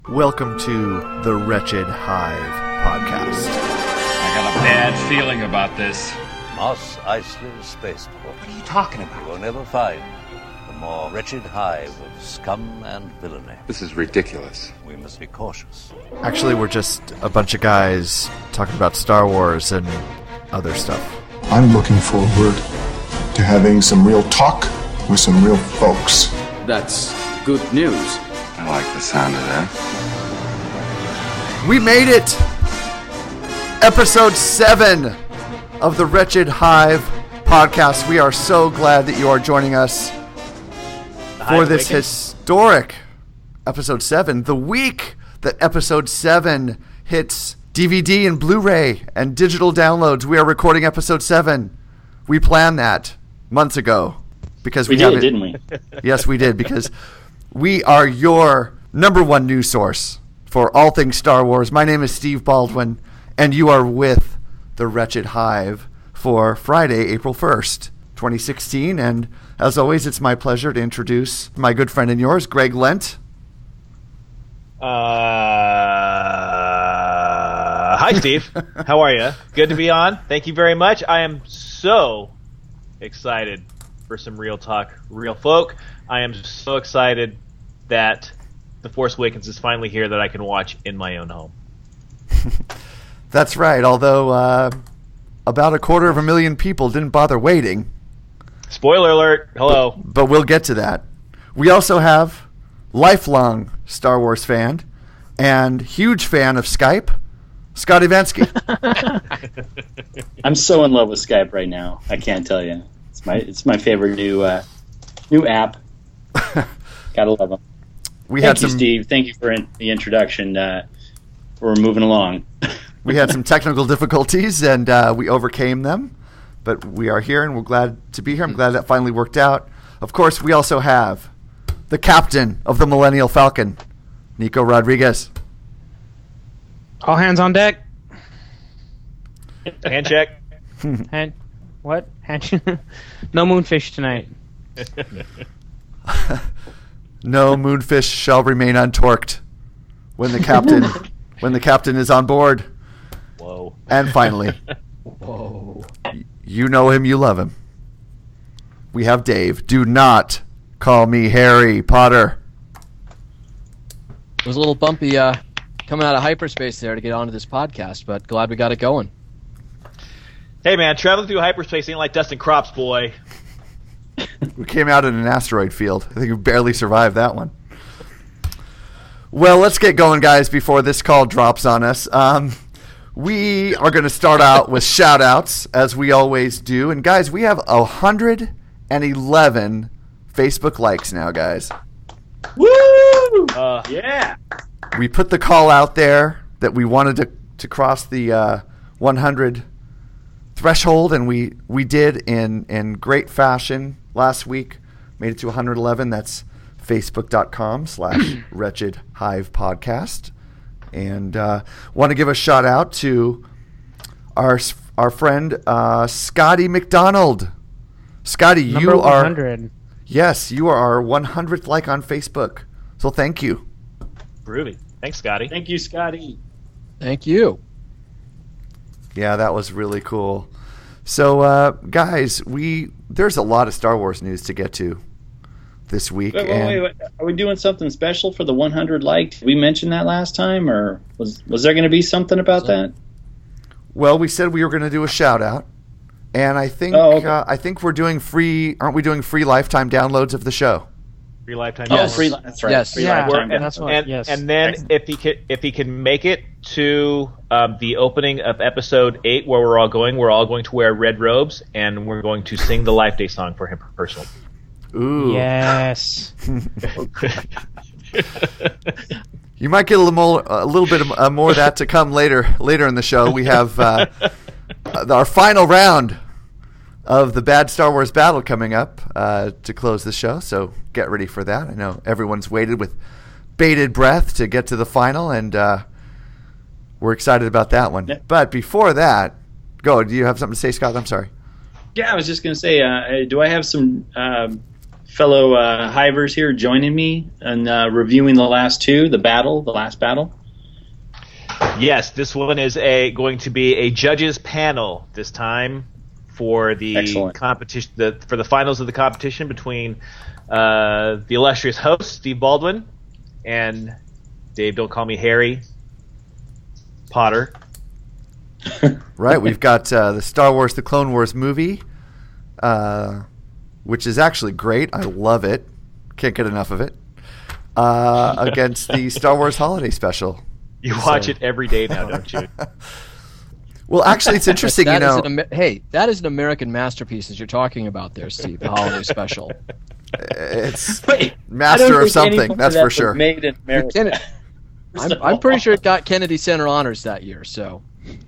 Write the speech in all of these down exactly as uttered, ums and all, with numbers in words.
Welcome to the Wretched Hive podcast. I got a bad feeling about this. Mos Eisley Spaceport. What are you talking about? You will never find a more wretched hive of scum and villainy. This is ridiculous. We must be cautious. Actually, we're just a bunch of guys talking about Star Wars and other stuff. I'm looking forward to having some real talk with some real folks. That's good news. I like the sound of that. We made it! Episode seven of the Wretched Hive podcast. We are so glad that you are joining us for this historic episode seven. The week that episode seven hits D V D and Blu-ray and digital downloads, we are recording episode seven. We planned that months ago because we, we did, didn't we? Yes, we did, because we are your number one news source for all things Star Wars. My name is Steve Baldwin, and you are with the Wretched Hive for Friday, April first, twenty sixteen. And as always, it's my pleasure to introduce my good friend and yours, Greg Lent. Uh, hi, Steve. How are you? Good to be on. Thank you very much. I am so excited for some real talk, real folk. I am so excited that The Force Awakens is finally here that I can watch in my own home. That's right, although uh, about a quarter of a million people didn't bother waiting. Spoiler alert. Hello. But, but we'll get to that. We also have lifelong Star Wars fan and huge fan of Skype, Scott Ivansky. I'm so in love with Skype right now. I can't tell you. It's my it's my favorite new uh, new app. Gotta love them. We Thank had you, some, Steve. Thank you for in, the introduction. Uh, we're moving along. We had some technical difficulties, and uh, we overcame them. But we are here, and we're glad to be here. I'm glad that finally worked out. Of course, we also have the captain of the Millennial Falcon, Nico Rodriguez. All hands on deck. Hand check. Hand, what? Hand, no moonfish tonight. No moonfish shall remain untorqued when the captain when the captain is on board. Whoa. And finally, Whoa. you know him, you love him. We have Dave. Do not call me Harry Potter. It was a little bumpy uh, coming out of hyperspace there to get onto this podcast, but glad we got it going. Hey, man, traveling through hyperspace ain't like dusting crops, boy. We came out in an asteroid field. I think we barely survived that one. Well, let's get going, guys, before this call drops on us. Um, we are going to start out with shout-outs, as we always do. And, guys, we have one hundred eleven Facebook likes now, guys. Woo! Uh, Yeah. We put the call out there that we wanted to, to cross the uh, one hundred threshold, and we, we did in, in great fashion last week. Made it to one hundred eleven. That's facebook.com slash wretched hive podcast. And uh, want to give a shout out to our our friend uh, Scotty McDonald. Scotty, you Number are one hundred. Yes, you are our one hundredth like on Facebook. So thank you. groovy. Thanks, Scotty. Thank you, Scotty. Thank you. Yeah, that was really cool. So, uh, guys, we there's a lot of Star Wars news to get to this week. Wait, wait, and wait, wait. Are we doing something special for the one hundred liked? Did we mention that last time, or was was there going to be something about that? Well, we said we were going to do a shout out, and I think Oh, okay. uh, I think we're doing free. Aren't we doing free lifetime downloads of the show? Free lifetime. Oh, downloads. free. That's right. Yes. Free Yeah, lifetime. and that's what. and, yes. and then if he could if he can make it to um, the opening of episode eight, where we're all going, we're all going to wear red robes, and we're going to sing the Life Day song for him personally. Ooh, Yes. you might get a little more, a little bit of, uh, more of that to come later. Later in the show, we have uh, our final round of the Bad Star Wars Battle coming up uh, to close the show. So get ready for that. I know everyone's waited with bated breath to get to the final, and uh, we're excited about that one. Yeah. But before that, go. Do you have something to say, Scott? I'm sorry. Yeah, I was just going to say, uh, do I have some um, fellow uh, Hivers here joining me and uh, reviewing the last two, the battle, the last battle. Yes, this one is a going to be a judges panel this time for the Excellent. competition, the, for the finals of the competition between uh, the illustrious host Steve Baldwin and Dave. Don't call me Harry Potter. Right, we've got uh, the Star Wars: The Clone Wars movie, uh, which is actually great. I love it. Can't get enough of it. Uh, against the Star Wars Holiday Special. You watch So- it every day now, don't you? Well, actually, it's interesting, you That is know. an Amer- hey, that is an American masterpiece that you're talking about there, Steve. The holiday special. It's Wait, I master don't of think any something, part that's of that for was sure. Made in America. Kennedy, I'm, I'm pretty sure it got Kennedy Center honors that year. So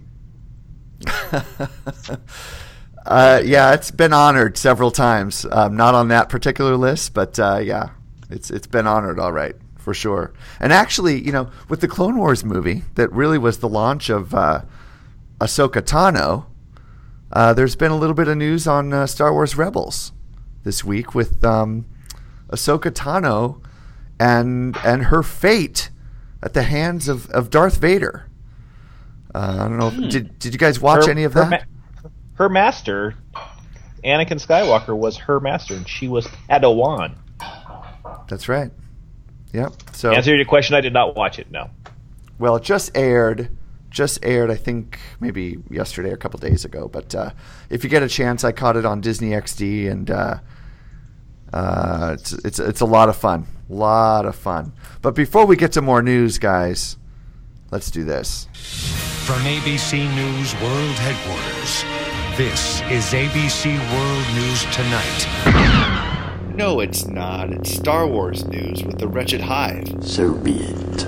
Uh, yeah, it's been honored several times. Um, not on that particular list, but uh, yeah, it's it's been honored, all right, for sure. And actually, you know, with the Clone Wars movie, that really was the launch of uh, Ahsoka Tano. Uh, there's been a little bit of news on uh, Star Wars Rebels this week with um, Ahsoka Tano and and her fate at the hands of, of Darth Vader. Uh, I don't know. If, did did you guys watch Her- any of her that? ma- her master, Anakin Skywalker, was her master, and she was Padawan. That's right. Yep. So To answer your question, I did not watch it. No. well, it just aired. Just aired, I think, maybe yesterday or a couple days ago. But uh, if you get a chance, I caught it on Disney X D, and uh, uh, it's it's it's a lot of fun. A lot of fun. But before we get to more news, guys, let's do this. From A B C News World Headquarters, this is A B C World News Tonight. No, it's not. It's Star Wars news with the Wretched Hive. So be it.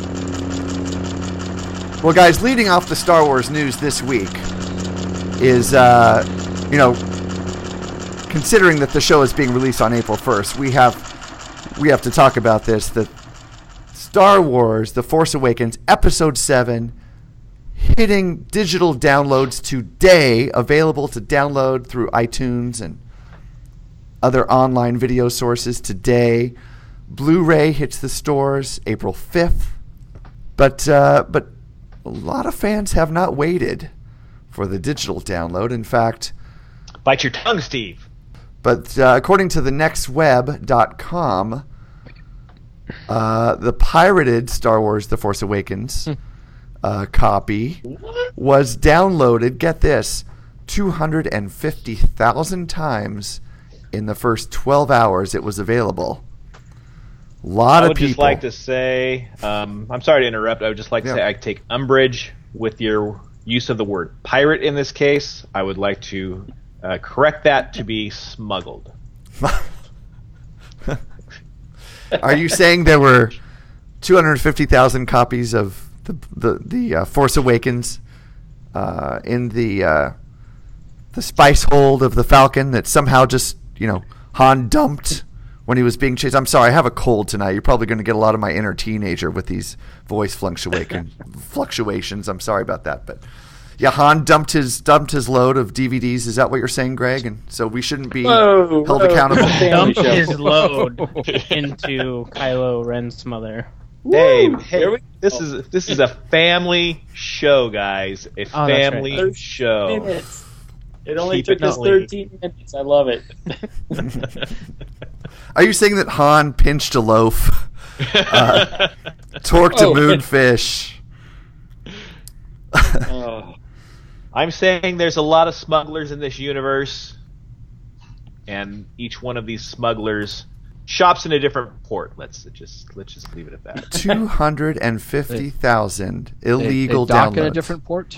Well, guys, leading off the Star Wars news this week is, uh, you know, considering that the show is being released on April first, we have we have to talk about this. That Star Wars: The Force Awakens Episode seven hitting digital downloads today, available to download through iTunes and other online video sources today. Blu-ray hits the stores April fifth, but uh, but a lot of fans have not waited for the digital download. In fact, Bite your tongue, Steve. but uh, according to the next web dot com, uh, the pirated Star Wars: The Force Awakens uh, copy was downloaded, get this, two hundred fifty thousand times in the first twelve hours it was available. A lot I of would people. just like to say, um, I'm sorry to interrupt. I would just like to Yeah. say I take umbrage with your use of the word pirate in this case. I would like to uh, correct that to be smuggled. Are you saying there were two hundred fifty thousand copies of the the, the uh, Force Awakens uh, in the uh, the spice hold of the Falcon that somehow just, you know, Han dumped when he was being chased? I'm sorry, I have a cold tonight. You're probably going to get a lot of my inner teenager with these voice fluctuation, fluctuations. I'm sorry about that, but yeah, Han dumped his dumped his load of D V Ds. Is that what you're saying, Greg? And so we shouldn't be Whoa, held whoa. accountable. Family Dump show. his load into Kylo Ren's mother. Hey, Woo! hey There we this go. is this is a family show, guys. A Oh, that's family right. show. Minutes. It only Keep took it us clean. thirteen minutes. I love it. Are you saying that Han pinched a loaf, uh, torqued a Oh. moonfish? Oh. I'm saying there's a lot of smugglers in this universe, and each one of these smugglers shops in a different port. Let's just let's just leave it at that. Two hundred and fifty thousand illegal they, they dock downloads. in a different port.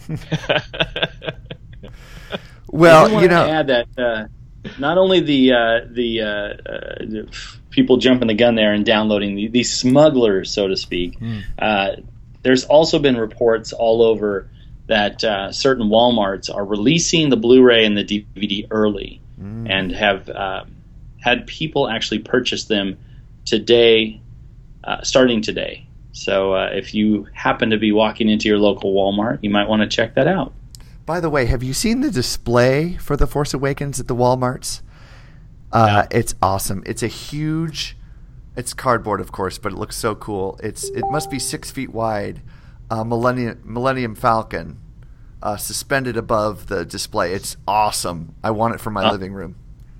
Well, I do you want know, to add that uh, not only the uh, the, uh, uh, the people jumping the gun there and downloading the, these smugglers, so to speak. Uh, there's also been reports all over that uh, certain Walmarts are releasing the Blu-ray and the D V D early, and have uh, had people actually purchase them today, uh, starting today. So uh, if you happen to be walking into your local Walmart, you might want to check that out. by the way, have you seen the display for The Force Awakens at the Walmarts? Uh, it's awesome. It's a huge. It's cardboard, of course, but it looks so cool. It's it must be six feet wide. Uh, Millennium Millennium Falcon, uh, suspended above the display. It's awesome. I want it for my Oh. living room.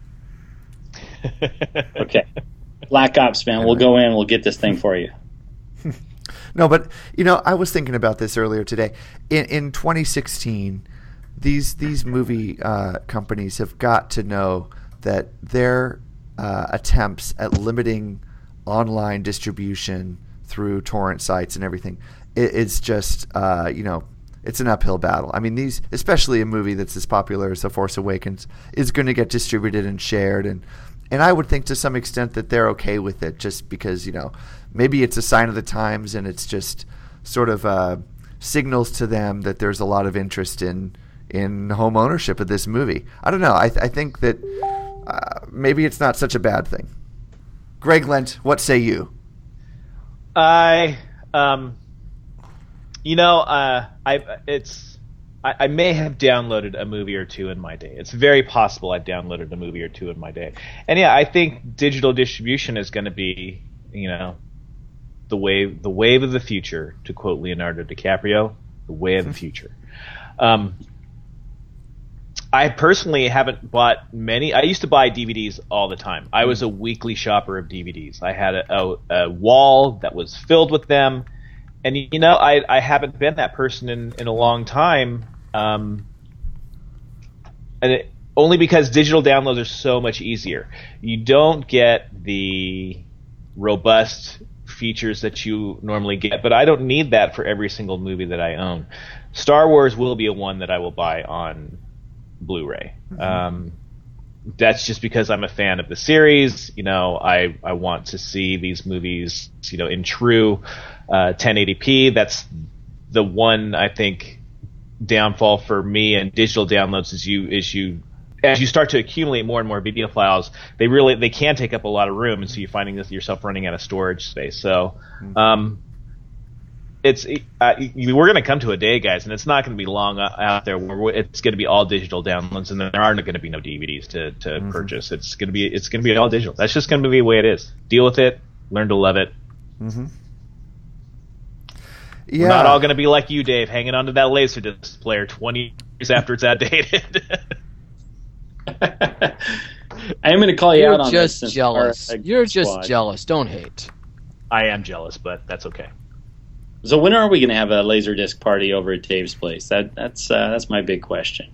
Okay. Black Ops, man. We'll go in. We'll get this thing for you. No, but you know, I was thinking about this earlier today. In in twenty sixteen, these these movie uh, companies have got to know that their uh, attempts at limiting online distribution through torrent sites and everything, it, it's just uh, you know, it's an uphill battle. I mean, these, especially a movie that's as popular as The Force Awakens, is going to get distributed and shared, and and I would think to some extent that they're okay with it, just because, you know, maybe it's a sign of the times, and it's just sort of uh, signals to them that there's a lot of interest in in home ownership of this movie. I don't know. I, I think that uh, maybe it's not such a bad thing. Greg Lent, what say you? I, um, you know, uh, I it's I, I may have downloaded a movie or two in my day. It's very possible I've downloaded a movie or two in my day. And yeah, I think digital distribution is going to be, you know, the wave the wave of the future, to quote Leonardo DiCaprio, the way of the future. Um, I personally haven't bought many. I used to buy D V Ds all the time. I was a weekly shopper of D V Ds. I had a, a, a wall that was filled with them. And, you know, I, I haven't been that person in, in a long time. Um, and it, only because digital downloads are so much easier. You don't get the robust features that you normally get, but I don't need that for every single movie that I own. Star Wars will be a one that I will buy on Blu-ray. Mm-hmm. Um, that's just because I'm a fan of the series. You know, I, I want to see these movies, you know, in true uh, ten eighty p. That's the one, I think, downfall for me and digital downloads is you is you as you start to accumulate more and more video files, they really they can take up a lot of room, and so you're finding this yourself running out of storage space. So um, it's uh, we're going to come to a day, guys, and it's not going to be long out there where it's going to be all digital downloads, and there are going to be no D V Ds to, to mm-hmm. purchase. It's going to be it's going to be all digital. That's just going to be the way it is. Deal with it. Learn to love it. Mm-hmm. Yeah. We're not all going to be like you, Dave, hanging onto that Laserdisc player twenty years after it's outdated. I am going to call you You're out on just this. jealous. Our, uh, You're just squad. jealous. Don't hate. I am jealous, but that's okay. So when are we going to have a Laserdisc party over at Dave's place? That that's uh, that's my big question.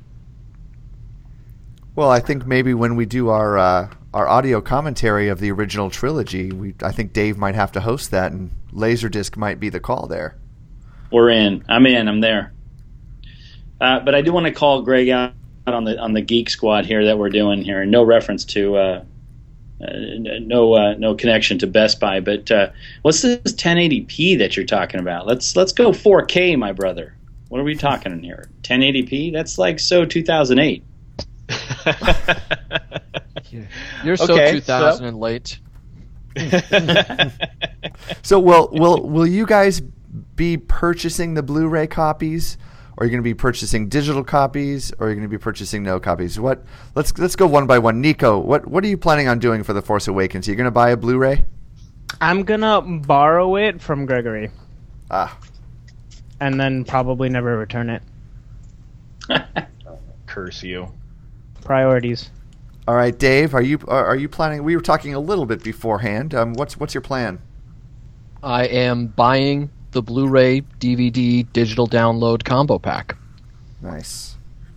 Well, I think maybe when we do our uh, our audio commentary of the original trilogy, we I think Dave might have to host that, and Laserdisc might be the call there. We're in. I'm in. I'm there. Uh, but I do want to call Greg out on the on the Geek Squad here that we're doing here. No reference to, uh, uh, no uh, no connection to Best Buy. But uh, what's this ten eighty p that you're talking about? Let's let's go four K, my brother. What are we talking in here? ten eighty p? That's like so two thousand eight. You're so Okay, two thousand so- and late. So, will will will you guys be purchasing the Blu-ray copies, or are you going to be purchasing digital copies, or are you going to be purchasing no copies? What? Let's let's go one by one. Nico, what what are you planning on doing for The Force Awakens? Are you going to buy a Blu-ray? I'm gonna borrow it from Gregory, Ah, and then probably never return it. Curse you. Priorities. all right, Dave. Are you are, are you planning? We were talking a little bit beforehand. Um, what's what's your plan? I am buying the Blu-ray, D V D, digital download combo pack Nice,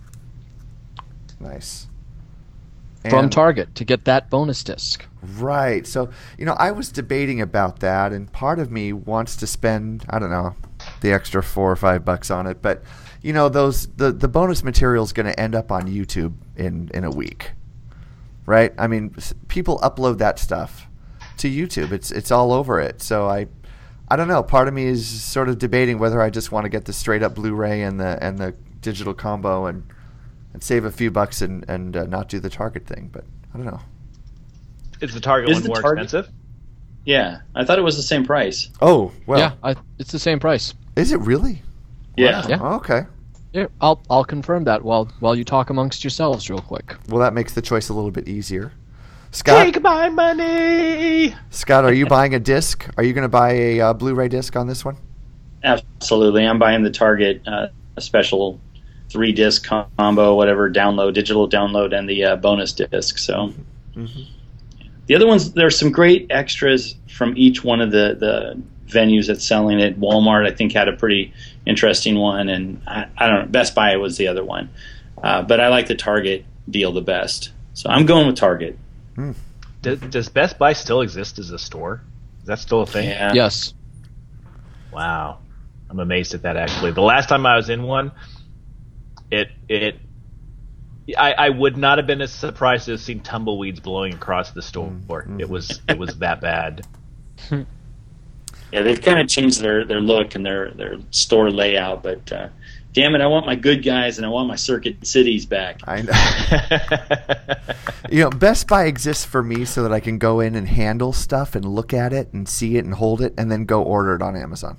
nice. from And- Target to get that bonus disc. Right. So, you know, I was debating about that, and part of me wants to spend, I don't know, the extra four or five bucks on it. But, you know, those the, the bonus material is going to end up on YouTube in, in a week. Right? I mean, s- people upload that stuff to YouTube. It's it's all over it. So I I don't know. Part of me is sort of debating whether I just want to get the straight up Blu-ray and the and the digital combo and and save a few bucks and and uh, not do the Target thing. But I don't know. Is the Target Is one the more Target- expensive? Yeah, I thought it was the same price. Oh well. yeah, I, it's the same price. Is it really? Yeah. Yeah. Oh, okay. Here, I'll I'll confirm that while while you talk amongst yourselves real quick. Well, that makes the choice a little bit easier. Scott, Take my money. Scott, are you buying a disc? Are you going to buy a uh, Blu-ray disc on this one? Absolutely. I'm buying the Target uh, a special three disc combo, whatever, download, digital download, and the uh, bonus disc. So Mm-hmm. the other ones, there's some great extras from each one of the, the venues that's selling it. Walmart, I think, had a pretty interesting one, and I, I don't know, Best Buy was the other one. Uh, but I like the Target deal the best. So I'm going with Target. Mm. Does, does Best Buy still exist as a store? Is that still a thing? Yeah. Yes. Wow. I'm amazed at that, actually. The last time I was in one, it it I, I would not have been as surprised to have seen tumbleweeds blowing across the store. Mm-hmm. It was it was that bad. Yeah, they've kind of changed their, their look and their, their store layout, but uh, damn it, I want my good guys and I want my Circuit Cities back. I know. You know, Best Buy exists for me so that I can go in and handle stuff and look at it and see it and hold it and then go order it on Amazon.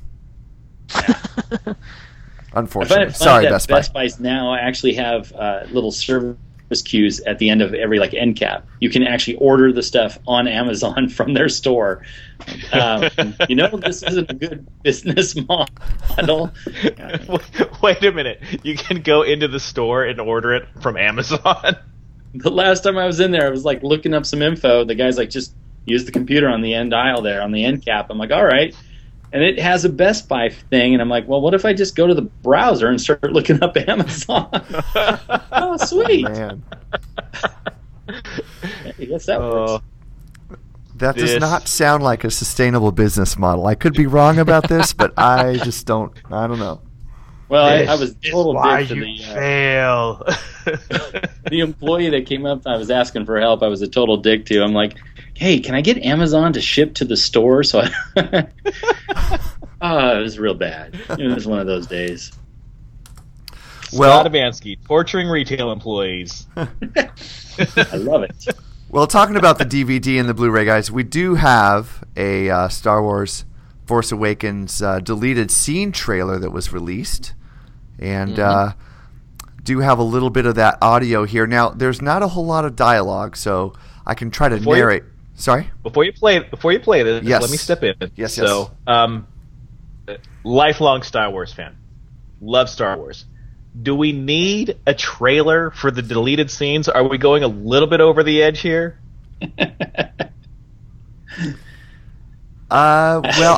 Unfortunately. I find it funny Sorry, that Best Buy. Best Buys now actually have uh, little service queues at the end of every like end cap. You can actually order the stuff on Amazon from their store. Um, you know, this isn't a good business model. Wait a minute. You can go into the store and order it from Amazon? The last time I was in there, I was like looking up some info. The guy's like, just use the computer on the end aisle there, on the end cap. I'm like, all right. And it has a Best Buy thing, and I'm like, well, what if I just go to the browser and start looking up Amazon? Oh, sweet. Man. I guess that Oh. works. That does This- not sound like a sustainable business model. I could be wrong about this, but I just don't. I don't know. Well, I, This I was a total Why dick to you the, uh, fail? the employee that came up. I was asking for help. I was a total dick to. I'm like, hey, can I get Amazon to ship to the store? So I oh, it was real bad. It was one of those days. Well- Scott Avansky, torturing retail employees. I love it. Well, talking about the D V D and the Blu-ray, guys, we do have a uh, Star Wars Force Awakens uh, deleted scene trailer that was released, and Mm-hmm. uh, do have a little bit of that audio here. Now, there's not a whole lot of dialogue, so I can try to Before you- narrate. Sorry? Before you play, before you play this, Yes. let me step in. Yes, So, um, lifelong Star Wars fan, love Star Wars. Do we need a trailer for the deleted scenes? Are we going a little bit over the edge here? Uh, well,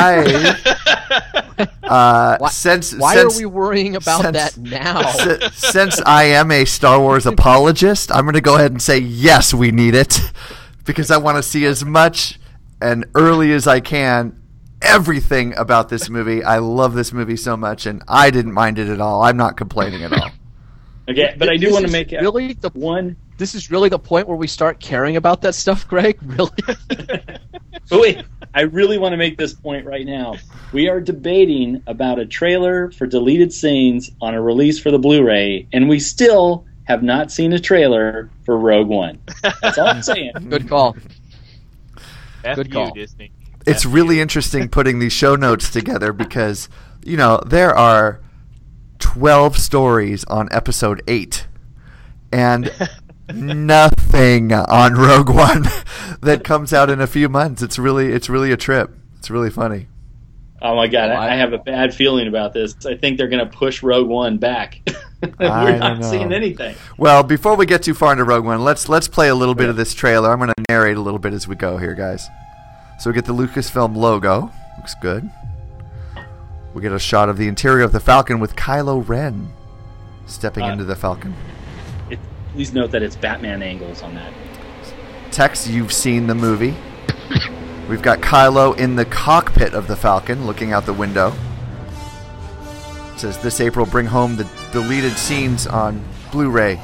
I uh, Why, since why since, are we worrying about since- that now? si- since I am a Star Wars apologist, I'm going to go ahead and say yes, we need it, because I want to see as much and early as I can everything about this movie. I love this movie so much, and I didn't mind it at all. I'm not complaining at all. Okay, but I do This want to is make really the one. This is really the point where we start caring about that stuff, Greg. Really? But wait, I really want to make this point right now. We are debating about a trailer for deleted scenes on a release for the Blu-ray, and we still have not seen a trailer for Rogue One. That's all I'm saying. Good call. F Good you, call. Disney. It's really interesting putting these show notes together because, you know, there are twelve stories on episode eight and nothing on Rogue One that comes out in a few months. It's really it's really a trip. It's really funny. Oh my god, I, I have a bad feeling about this. I think they're going to push Rogue One back. We're I not don't know. seeing anything. Well, before we get too far into Rogue One, let's let's play a little bit of this trailer. I'm going to narrate a little bit as we go here, guys. So we get the Lucasfilm logo. Looks good. We get a shot of the interior of the Falcon with Kylo Ren stepping Uh, into the Falcon. It, please note that it's Batman angles on that. Tex, you've seen the movie. We've got Kylo in the cockpit of the Falcon looking out the window. It says, this April, bring home the deleted scenes on Blu-ray.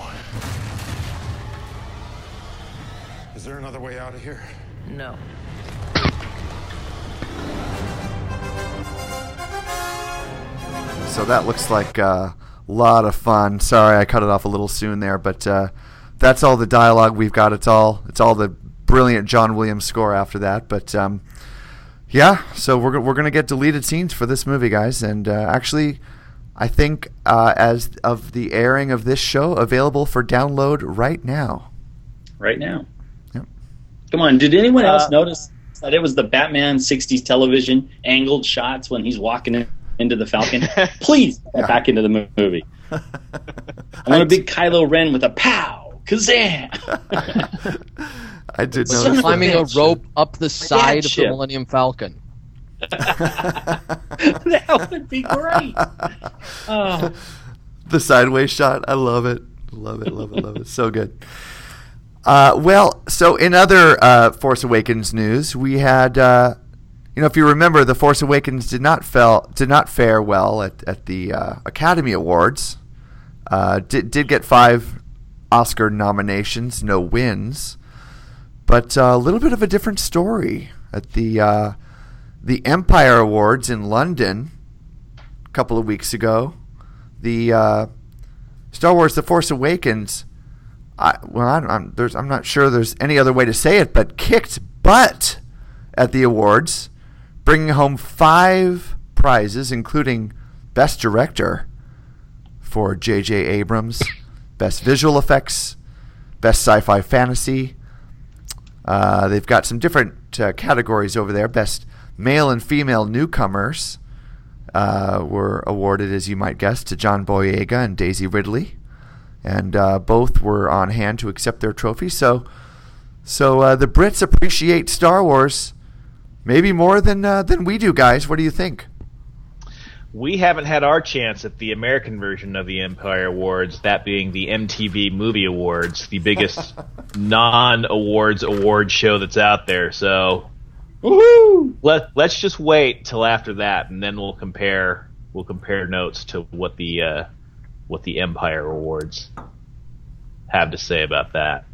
Is there another way out of here? No. So that looks like a lot of fun. Sorry, I cut it off a little soon there, but uh, that's all the dialogue we've got. It's all it's all the brilliant John Williams score after that. But um, yeah, so we're we're gonna get deleted scenes for this movie, guys. And uh, actually, I think uh, as of the airing of this show, available for download right now. Right now. Yep. Come on, did anyone else Uh, notice that it was the Batman sixties television angled shots when he's walking in, into the Falcon? Please get Yeah. back into the movie. I want a big Kylo Ren with a pow, kazam. I did Son notice of Climbing a bitch. rope up the side of the ship. Millennium Falcon. That would be great. Oh. the sideways shot. I love it. Love it. Love it. Love it. So good. Uh, well, so in other uh, Force Awakens news, we had, uh, you know, if you remember, the Force Awakens did not fell did not fare well at at the uh, Academy Awards. Uh, did did get five Oscar nominations, no wins, but uh, a little bit of a different story at the uh, the Empire Awards in London a couple of weeks ago. The uh, Star Wars: The Force Awakens. I, well, I, I'm, there's, I'm not sure there's any other way to say it, but kicked butt at the awards, bringing home five prizes, including Best Director for J J Abrams, Best Visual Effects, Best Sci-Fi Fantasy. Uh, they've got some different uh, categories over there. Best Male and Female Newcomers uh, were awarded, as you might guess, to John Boyega and Daisy Ridley. And uh, both were on hand to accept their trophies. So, so uh, the Brits appreciate Star Wars maybe more than uh, than we do, guys. What do you think? We haven't had our chance at the American version of the Empire Awards, that being the M T V Movie Awards, the biggest non-awards award show that's out there. So, Woohoo! let let's just wait till after that, and then we'll compare we'll compare notes to what the uh, what the Empire Awards have to say about that.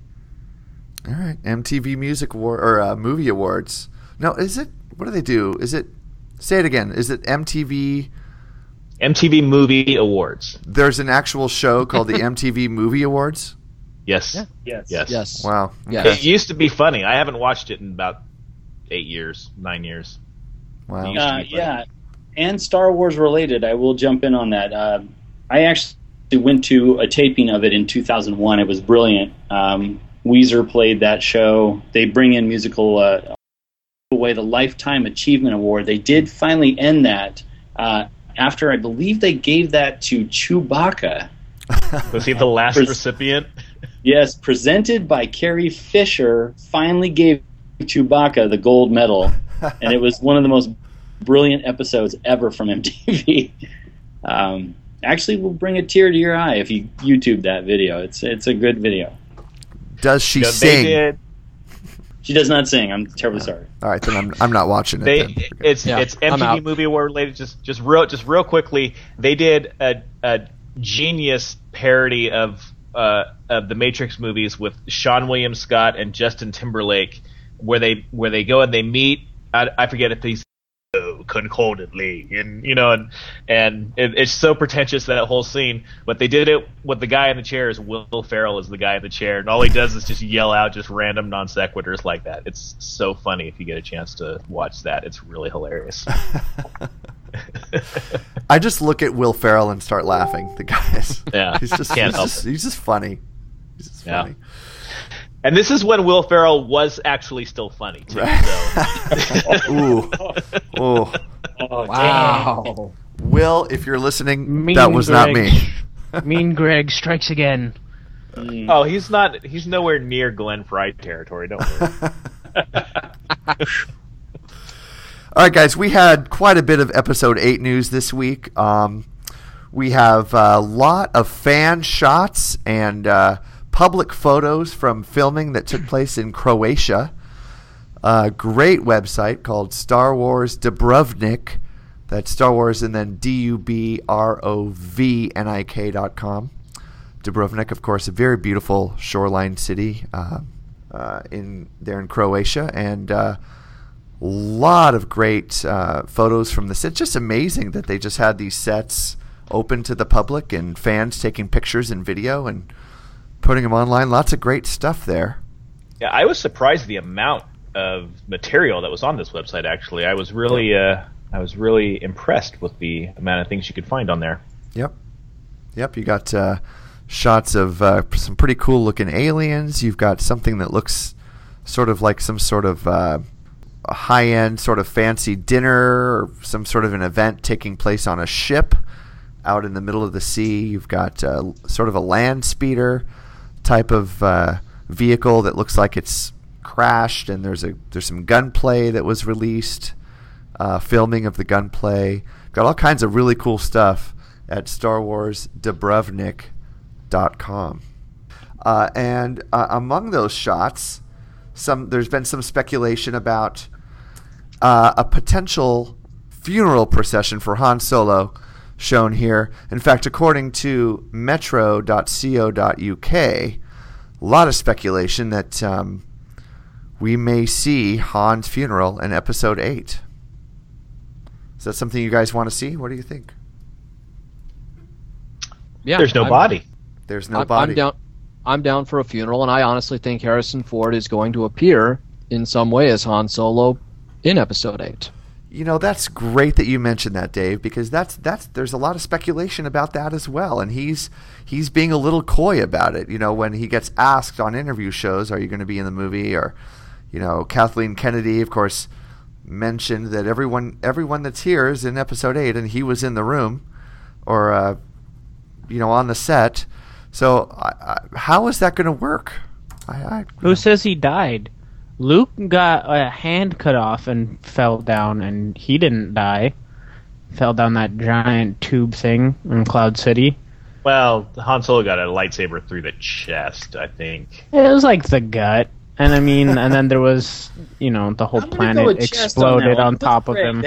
All right, M T V Music Award or uh, Movie Awards. No, is it? What do they do? Is it? Say it again. Is it M T V? M T V Movie Awards. There's an actual show called the M T V Movie Awards. Yes. Yeah. Yes. Yes. Yes. Wow. Yes. It used to be funny. I haven't watched it in about eight years, nine years. Wow. used to Uh, be funny. yeah, and Star Wars related. I will jump in on that. Uh, I actually went to a taping of it in two thousand one. It was brilliant. Um, Weezer played that show. They bring in musical uh, away the Lifetime Achievement Award. They did finally end that uh, after I believe they gave that to Chewbacca. Was he the last Pres- recipient? Yes, presented by Carrie Fisher, finally gave Chewbacca the gold medal, and it was one of the most brilliant episodes ever from M T V. Um, actually, will bring a tear to your eye if you YouTube that video. It's it's a good video. Does she You know, sing? They did. She does not sing. I'm terribly sorry. All right, then I'm I'm not watching it. They then. it's Yeah, it's I'm M T V out. Movie Award related. Just just real just real quickly, they did a a genius parody of uh of the Matrix movies with Sean William Scott and Justin Timberlake, where they where they go and they meet. I, I forget if he's concordantly, and you know, and and it, it's so pretentious, that whole scene. But they did it with the guy in the chair is Will Ferrell is the guy in the chair, and all he does is just yell out just random non sequiturs like that. It's so funny if you get a chance to watch that. It's really hilarious. I just look at Will Ferrell and start laughing. The guys. Yeah, he's just can't he's help just, it. he's just funny. He's just Yeah. funny. And this is when Will Ferrell was actually still funny too. So. Ooh, oh, Oh, Wow. Will, if you're listening, Mean that was not Greg. me. Mean Greg strikes again. Oh, he's not. He's nowhere near Glenn Fry territory. Don't worry. All right, guys, we had quite a bit of episode eight news this week. Um, we have a lot of fan shots and uh, public photos from filming that took place in Croatia. A great website called Star Wars Dubrovnik. That's Star Wars and then D U B R O V N I K dot com. Dubrovnik, of course, a very beautiful shoreline city uh, uh, in there in Croatia, and uh, a lot of great uh, photos from the set. Just amazing that they just had these sets open to the public and fans taking pictures and video and putting them online. Lots of great stuff there. Yeah, I was surprised the amount of material that was on this website. Actually, I was really, uh, I was really impressed with the amount of things you could find on there. Yep, yep. You got uh, shots of uh, some pretty cool looking aliens. You've got something that looks sort of like some sort of uh, a high-end sort of fancy dinner or some sort of an event taking place on a ship out in the middle of the sea. You've got uh, sort of a land speeder type of uh, vehicle that looks like it's crashed, and there's a there's some gunplay that was released, uh, filming of the gunplay. Got all kinds of really cool stuff at Star Wars Dubrovnik dot com. Uh, and uh, among those shots, some there's been some speculation about uh, a potential funeral procession for Han Solo shown here. In fact, according to metro dot co dot U K, a lot of speculation that um, we may see Han's funeral in Episode eight. Is that something you guys want to see? What do you think? Yeah, There's no I'm, body. There's no I'm, body. I'm down. I'm down for a funeral, and I honestly think Harrison Ford is going to appear in some way as Han Solo in Episode eight. You know, that's great that you mentioned that, Dave, because that's that's there's a lot of speculation about that as well, and he's he's being a little coy about it. You know, when he gets asked on interview shows, "Are you going to be in the movie?" or, you know, Kathleen Kennedy, of course, mentioned that everyone everyone that's here is in Episode eight, and he was in the room, or uh, you know, on the set. So, I, I, how is that going to work? I, I, Who says he died? Luke got a hand cut off and fell down, and he didn't die. Fell down that giant tube thing in Cloud City. Well, Han Solo got a lightsaber through the chest, I think. It was like the gut. And I mean, and then there was, you know, the whole I'm gonna go planet with chest on exploded that on, one. top of him.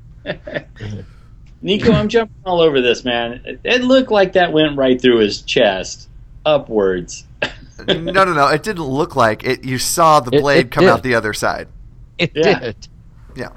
Nico, I'm jumping all over this, man. It, it looked like that went right through his chest, upwards. no, no, no. It didn't look like it. You saw the It- blade it come did. out the other side. It Yeah. did. Yeah.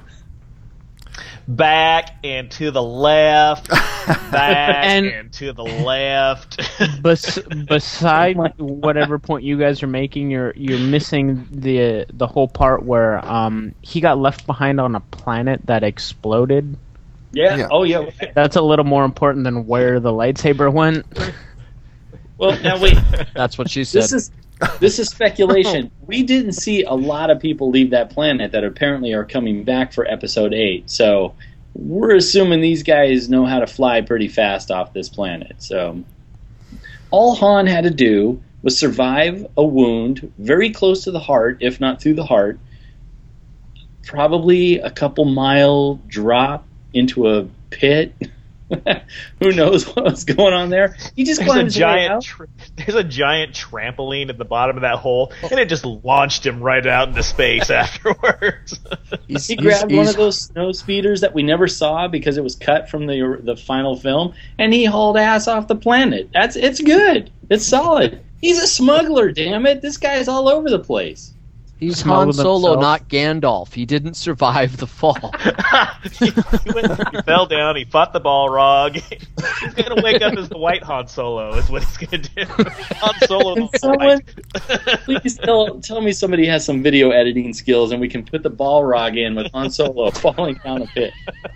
Back and to the left. Back And- and to the left. Bes- beside whatever point you guys are making, you're you're missing the the whole part where um he got left behind on a planet that exploded. Yeah. Yeah. Oh, yeah. That's a little more important than where the lightsaber went. Well, now wait. That's what she said. This is this is speculation. We didn't see a lot of people leave that planet that apparently are coming back for Episode eight. So we're assuming these guys know how to fly pretty fast off this planet. So all Han had to do was survive a wound very close to the heart, if not through the heart, probably a couple mile drop into a pit. Who knows what was going on there? He just There's a climbed his way giant. out. Tr- there's a giant trampoline at the bottom of that hole, and it just launched him right out into space afterwards. He's- He he's- grabbed one he's- of those snow speeders that we never saw because it was cut from the the final film, and he hauled ass off the planet. That's it's good. It's solid. He's a smuggler. Damn it! This guy's all over the place. He's Smuggled Han Solo, himself. not Gandalf. He didn't survive the fall. he, he, went, he fell down. He fought the Balrog. He's gonna wake up as the white Han Solo. Is what he's gonna do. Han Solo. Can the someone white. please tell tell me somebody has some video editing skills and we can put the Balrog in with Han Solo falling down a pit.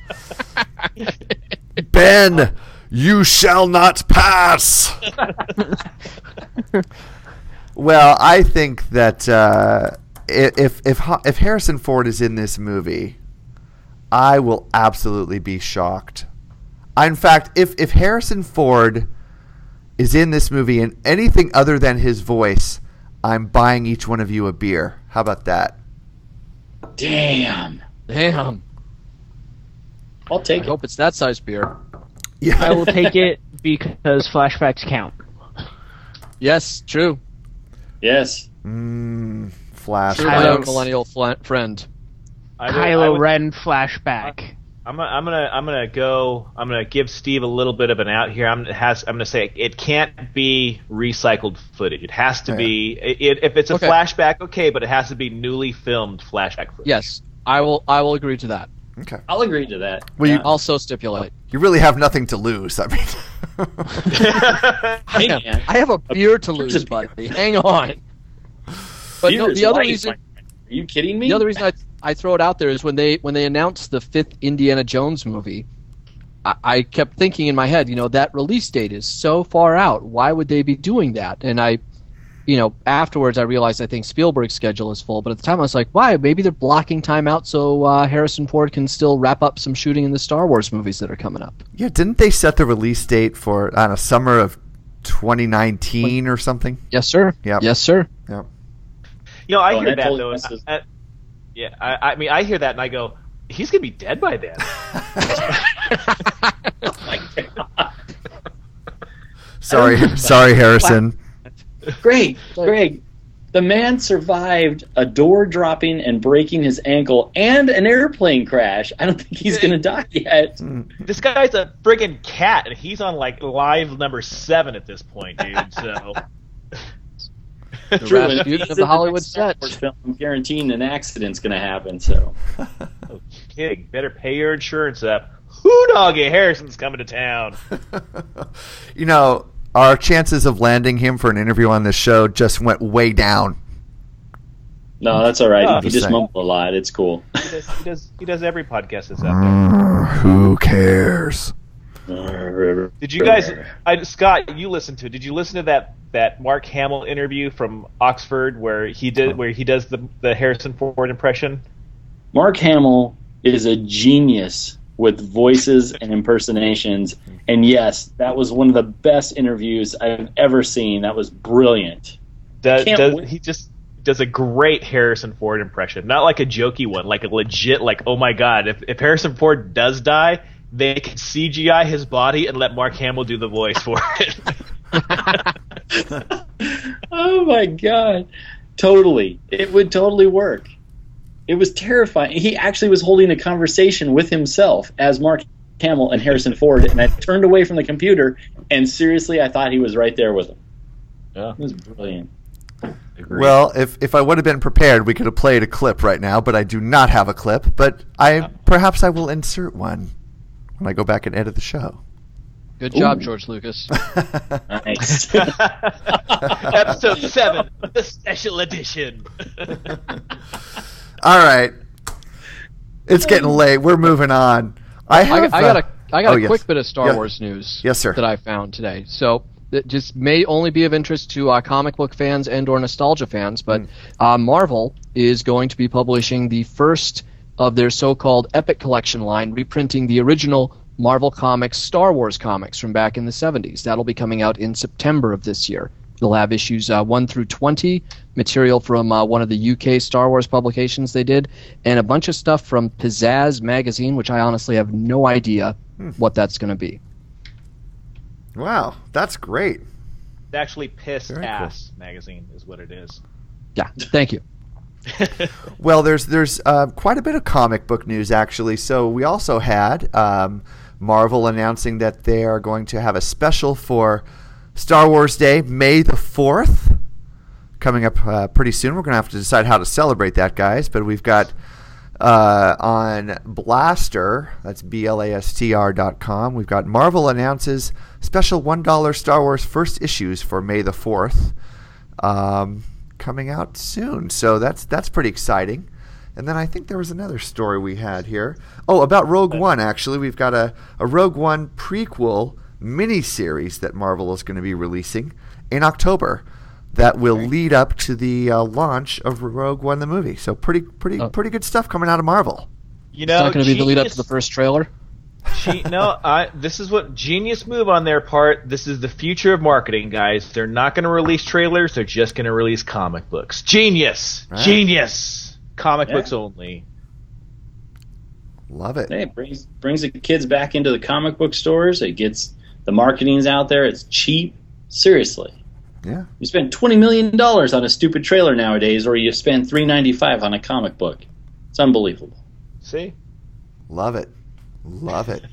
Ben, you shall not pass. Well, I think that uh, if if if Harrison Ford is in this movie, I will absolutely be shocked. I, in fact, if if Harrison Ford is in this movie and anything other than his voice, I'm buying each one of you a beer. How about that? Damn. Damn. I'll I take it. hope it's that size beer. Yeah. I will take it because flashbacks count. Yes, true. Yes. Mm, flash. True, my own millennial fl- friend. I would- I Kylo would- Ren flashback. I'm gonna, I'm gonna, I'm gonna go. I'm gonna give Steve a little bit of an out here. I'm has, I'm gonna say it can't be recycled footage. It has to Yeah. be. It, it, if it's a Okay. flashback, okay, but it has to be newly filmed flashback footage. Yes, I will. I will agree to that. Okay. I'll agree to that. Well, you- Yeah. Also stipulate. You really have nothing to lose. I mean, Hey, man. I have a beer to Here's lose, a beer. buddy. Hang on. But no, Beer's the other light, reason. my friend. Are you kidding me? The other reason I I throw it out there is when they when they announced the fifth Indiana Jones movie, I, I kept thinking in my head, you know, that release date is so far out. Why would they be doing that? And I you know, afterwards I realized I think Spielberg's schedule is full, but at the time I was like, why? Maybe they're blocking time out so uh, Harrison Ford can still wrap up some shooting in the Star Wars movies that are coming up. Yeah, didn't they set the release date for, I don't know, summer of twenty nineteen or something? Yes, sir. Yep. Yes, sir. Yep. You know, I Oh, hear and that that, totally though. messes- I, I, yeah, I, I mean, I hear that and I go, he's going to be dead by then. Oh my God. Sorry, sorry, Harrison. Greg, Greg, the man survived a door dropping and breaking his ankle and an airplane crash. I don't think he's going to die yet. This guy's a friggin' cat, and he's on, like, live number seven at this point, dude, so... The True, and Rasputin he's of the in Hollywood next Star set. Wars film, I'm guaranteeing an accident's going to happen, so... Oh, kid, better pay your insurance up. Whoo doggy, Harrison's coming to town. You know, our chances of landing him for an interview on this show just went way down. No, that's all right. Oh, he just just saying. mumble a lot. It's cool. He does, he does, he does every podcast that's out Mm, who cares? Did you guys, I, Scott, you listened to it. Did you listen to that, that Mark Hamill interview from Oxford where he did where he does the the Harrison Ford impression? Mark Hamill is a genius with voices and impersonations. And yes, that was one of the best interviews I've ever seen. That was brilliant. Does, Can't does wait. he just does a great Harrison Ford impression? Not like a jokey one, like a legit, like, oh my god, if if Harrison Ford does die, they could C G I his body and let Mark Hamill do the voice for it. Oh my god. Totally. It would totally work. It was terrifying. He actually was holding a conversation with himself as Mark Hamill and Harrison Ford, and I turned away from the computer, and seriously, I thought he was right there with him. Yeah. It was brilliant. Well, if, if I would have been prepared, we could have played a clip right now, but I do not have a clip. But I perhaps I will insert one when I go back and edit the show. Good job, Ooh. George Lucas. Nice. Episode seven, the special edition. All right. It's getting late. We're moving on. I I have. got, I got uh, a I got oh, a yes. quick bit of Star Yeah. Wars news. Yes, sir. That I found today. So that just may only be of interest to uh, comic book fans and or nostalgia fans, but Mm. uh, Marvel is going to be publishing the first of their so-called Epic Collection line, reprinting the original Marvel Comics Star Wars comics from back in the seventies. That'll be coming out in September of this year. They'll have issues uh, one through twenty, material from uh, one of the U K Star Wars publications they did, and a bunch of stuff from Pizzazz magazine, which I honestly have no idea Hmm. what that's going to be. Wow, that's great. It's actually Piss Very Ass magazine is what it is. Yeah, thank you. Well, there's there's uh, quite a bit of comic book news actually. So we also had um, Marvel announcing that they are going to have a special for Star Wars Day, May the fourth, coming up uh, pretty soon. We're going to have to decide how to celebrate that, guys. But we've got uh, on Blaster, that's B L A S T R dot com, we've got Marvel announces special one dollar Star Wars first issues for May the fourth. Um, coming out soon. So that's that's pretty exciting. And then I think there was another story we had here. Oh, about Rogue One, actually. We've got a, a Rogue One prequel miniseries that Marvel is going to be releasing in October that will lead up to the uh, launch of Rogue One, the movie. So pretty pretty Oh. pretty good stuff coming out of Marvel. You It's know, not going to be the lead up genius- to the first trailer. Ge- no, I, this is what genius move on their part. This is the future of marketing, guys. They're not going to release trailers. They're just going to release comic books. Genius, Right. genius. Comic Yeah. books only. Love it. Hey, it brings brings the kids back into the comic book stores. It gets the marketing's out there. It's cheap. Seriously, Yeah. you spend twenty million dollars on a stupid trailer nowadays, or you spend three ninety five on a comic book. It's unbelievable. See? Love it. Love it.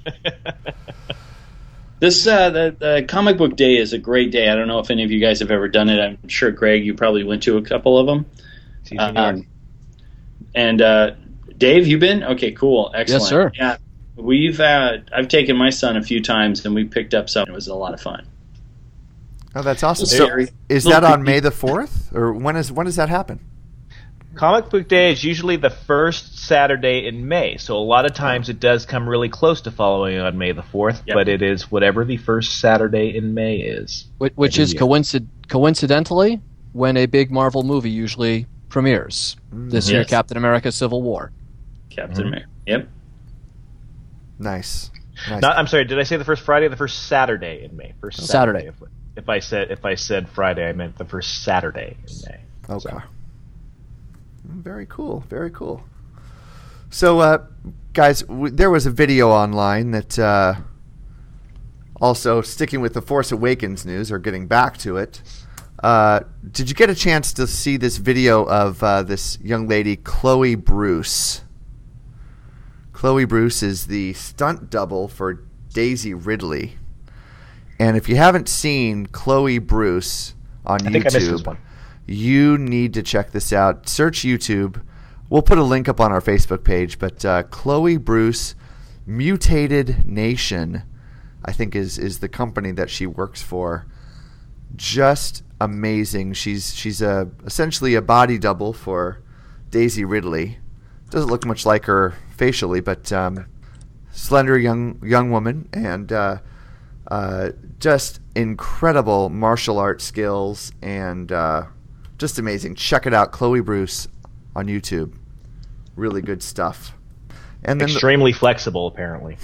This uh, the, the comic book day is a great day. I don't know if any of you guys have ever done it. I'm sure, Greg, you probably went to a couple of them. See, New York. Um, and uh, Dave, you been? Okay, cool, excellent. Yes, sir. Yeah, we've uh, I've taken my son a few times, and we picked up some. It was a lot of fun. Oh, that's awesome. Little So scary. is Little that on creepy. May the fourth? Or when is when does that happen? Comic Book Day is usually the first Saturday in May, so a lot of times it does come really close to following on May the fourth, Yep. but it is whatever the first Saturday in May is. Which, which Every is year. coincid- coincidentally when a big Marvel movie usually premieres. This year, Yes. Captain America: Civil War. Captain Mm-hmm. America. Yep. Nice. nice. Not, I'm sorry. Did I say the first Friday or the first Saturday in May? First Saturday. If, if I said if I said Friday, I meant the first Saturday in May. Okay. So. Very cool. Very cool. So, uh, guys, w- there was a video online that uh, also sticking with the Force Awakens news, or getting back to it. Uh, did you get a chance to see this video of uh, this young lady, Chloe Bruce? Chloe Bruce is the stunt double for Daisy Ridley. And if you haven't seen Chloe Bruce on I think I missed this YouTube, one. you need to check this out. Search YouTube. We'll put a link up on our Facebook page. But uh, Chloe Bruce, Mutated Nation, I think is is the company that she works for. Just amazing. She's she's a essentially a body double for Daisy Ridley. Doesn't look much like her facially, but um, slender young young woman, and uh, uh, just incredible martial arts skills, and uh, just amazing. Check it out, Chloe Bruce on YouTube. Really good stuff. And then Extremely the- flexible, apparently.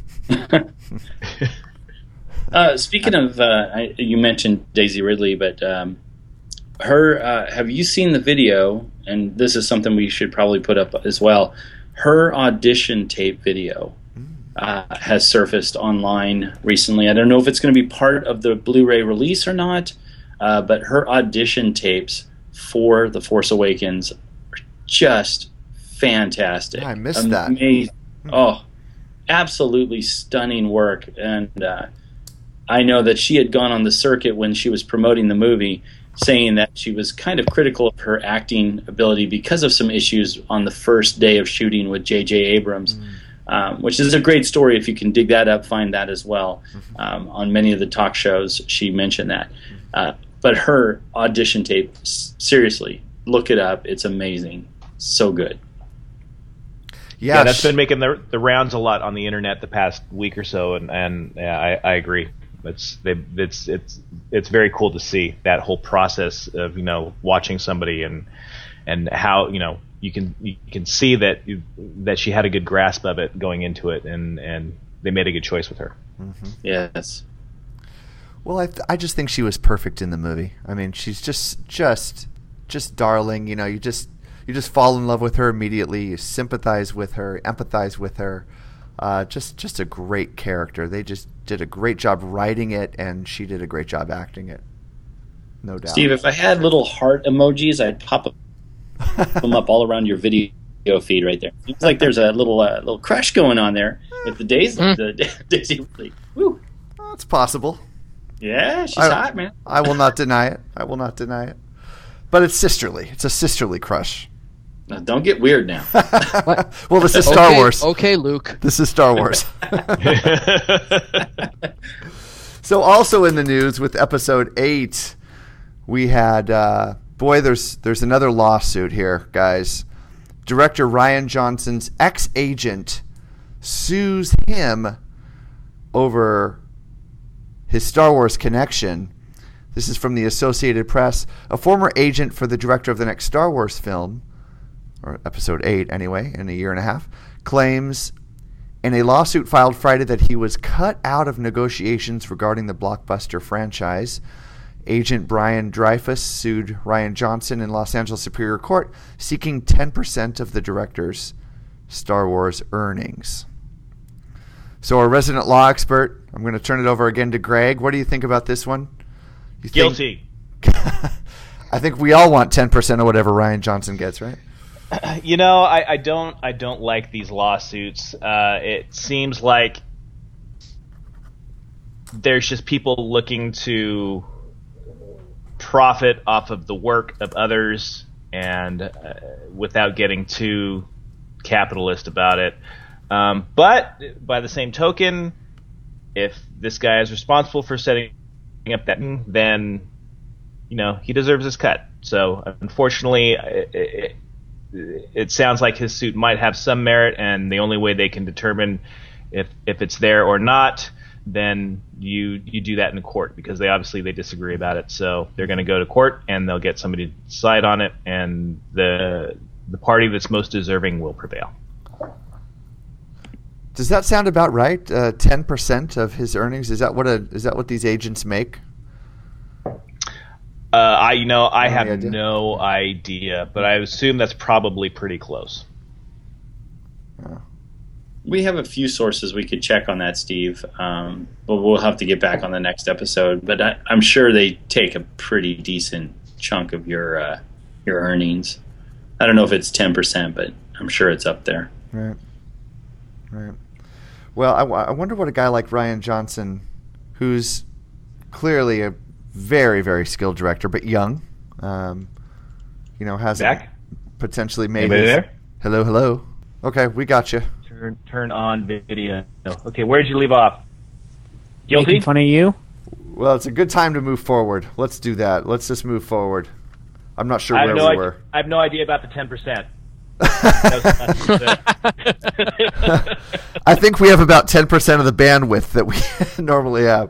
Uh, speaking of, uh, I, you mentioned Daisy Ridley, but um, her. Uh, have you seen the video? And this is something we should probably put up as well. Her audition tape video uh, has surfaced online recently. I don't know if it's going to be part of the Blu-ray release or not, uh, but her audition tapes for The Force Awakens are just fantastic. Yeah, I missed that. Amazing. Oh, absolutely stunning work. And uh, I know that she had gone on the circuit when she was promoting the movie, saying that she was kind of critical of her acting ability because of some issues on the first day of shooting with J J Abrams, mm. um, which is a great story. If you can dig that up, find that as well. Mm-hmm. Um, on many of the talk shows, she mentioned that. Uh, but her audition tape, seriously, look it up. It's amazing. So good. Yeah, yeah, that's been making the the rounds a lot on the internet the past week or so, and and yeah, I, I agree. It's they, it's it's it's very cool to see that whole process of, you know, watching somebody and and how, you know, you can you can see that you, that she had a good grasp of it going into it, and and they made a good choice with her. Mm-hmm. Yes. Well, I th- I just think she was perfect in the movie. I mean, she's just just just darling. You know, you just you just fall in love with her immediately. You sympathize with her, empathize with her. Uh, just just a great character. They just did a great job writing it, and she did a great job acting it. No doubt. Steve, if I had little heart emojis, I'd pop them up all around your video feed right there. Seems like there's a little uh, little crush going on there with the Daisy. The Daisy Ridley. Woo. Well, it's possible. Yeah, she's I, hot, man. I will not deny it. I will not deny it. But it's sisterly. It's a sisterly crush. Now, don't get weird now. Well, this is Star okay, Wars. Okay, Luke. This is Star Wars. So also in the news with episode eight, we had, uh, boy, there's there's another lawsuit here, guys. Director Rian Johnson's ex-agent sues him over his Star Wars connection. This is from the Associated Press. A former agent for the director of the next Star Wars film, or episode eight anyway, in a year and a half, claims in a lawsuit filed Friday that he was cut out of negotiations regarding the blockbuster franchise. Agent Brian Dreyfus sued Rian Johnson in Los Angeles Superior Court, seeking ten percent of the director's Star Wars earnings. So our resident law expert, I'm going to turn it over again to Greg. What do you think about this one? You think, Guilty. I think we all want ten percent of whatever Rian Johnson gets, right? You know, I, I don't I don't like these lawsuits. Uh, it seems like there's just people looking to profit off of the work of others, and uh, without getting too capitalist about it. Um, but by the same token, if this guy is responsible for setting up that, then, you know, he deserves his cut. So unfortunately, it, it, it sounds like his suit might have some merit, and the only way they can determine if if it's there or not then you you do that in court, because they obviously they disagree about it. So they're going to go to court and they'll get somebody to decide on it, and the the party that's most deserving will prevail. Does that sound about right? Uh, ten percent of his earnings, is that what a is that what these agents make? Uh, I you know I Any have idea? no idea, but I assume that's probably pretty close. We have a few sources we could check on that, Steve, um, but we'll have to get back on the next episode. But I, I'm sure they take a pretty decent chunk of your uh, your earnings. I don't know if it's ten percent, but I'm sure it's up there. Right. Right. Well, I, w- I wonder what a guy like Rian Johnson, who's clearly a very, very skilled director, but young, um, you know, has Back? potentially made Anybody his- there? Hello, hello. Okay, we got you. Turn turn on video. Okay, where'd you leave off? Guilty? Making fun of you? Well, it's a good time to move forward. Let's do that. Let's just move forward. I'm not sure I where have no we idea, were. I have no idea about the ten percent. I think we have about ten percent of the bandwidth that we normally have.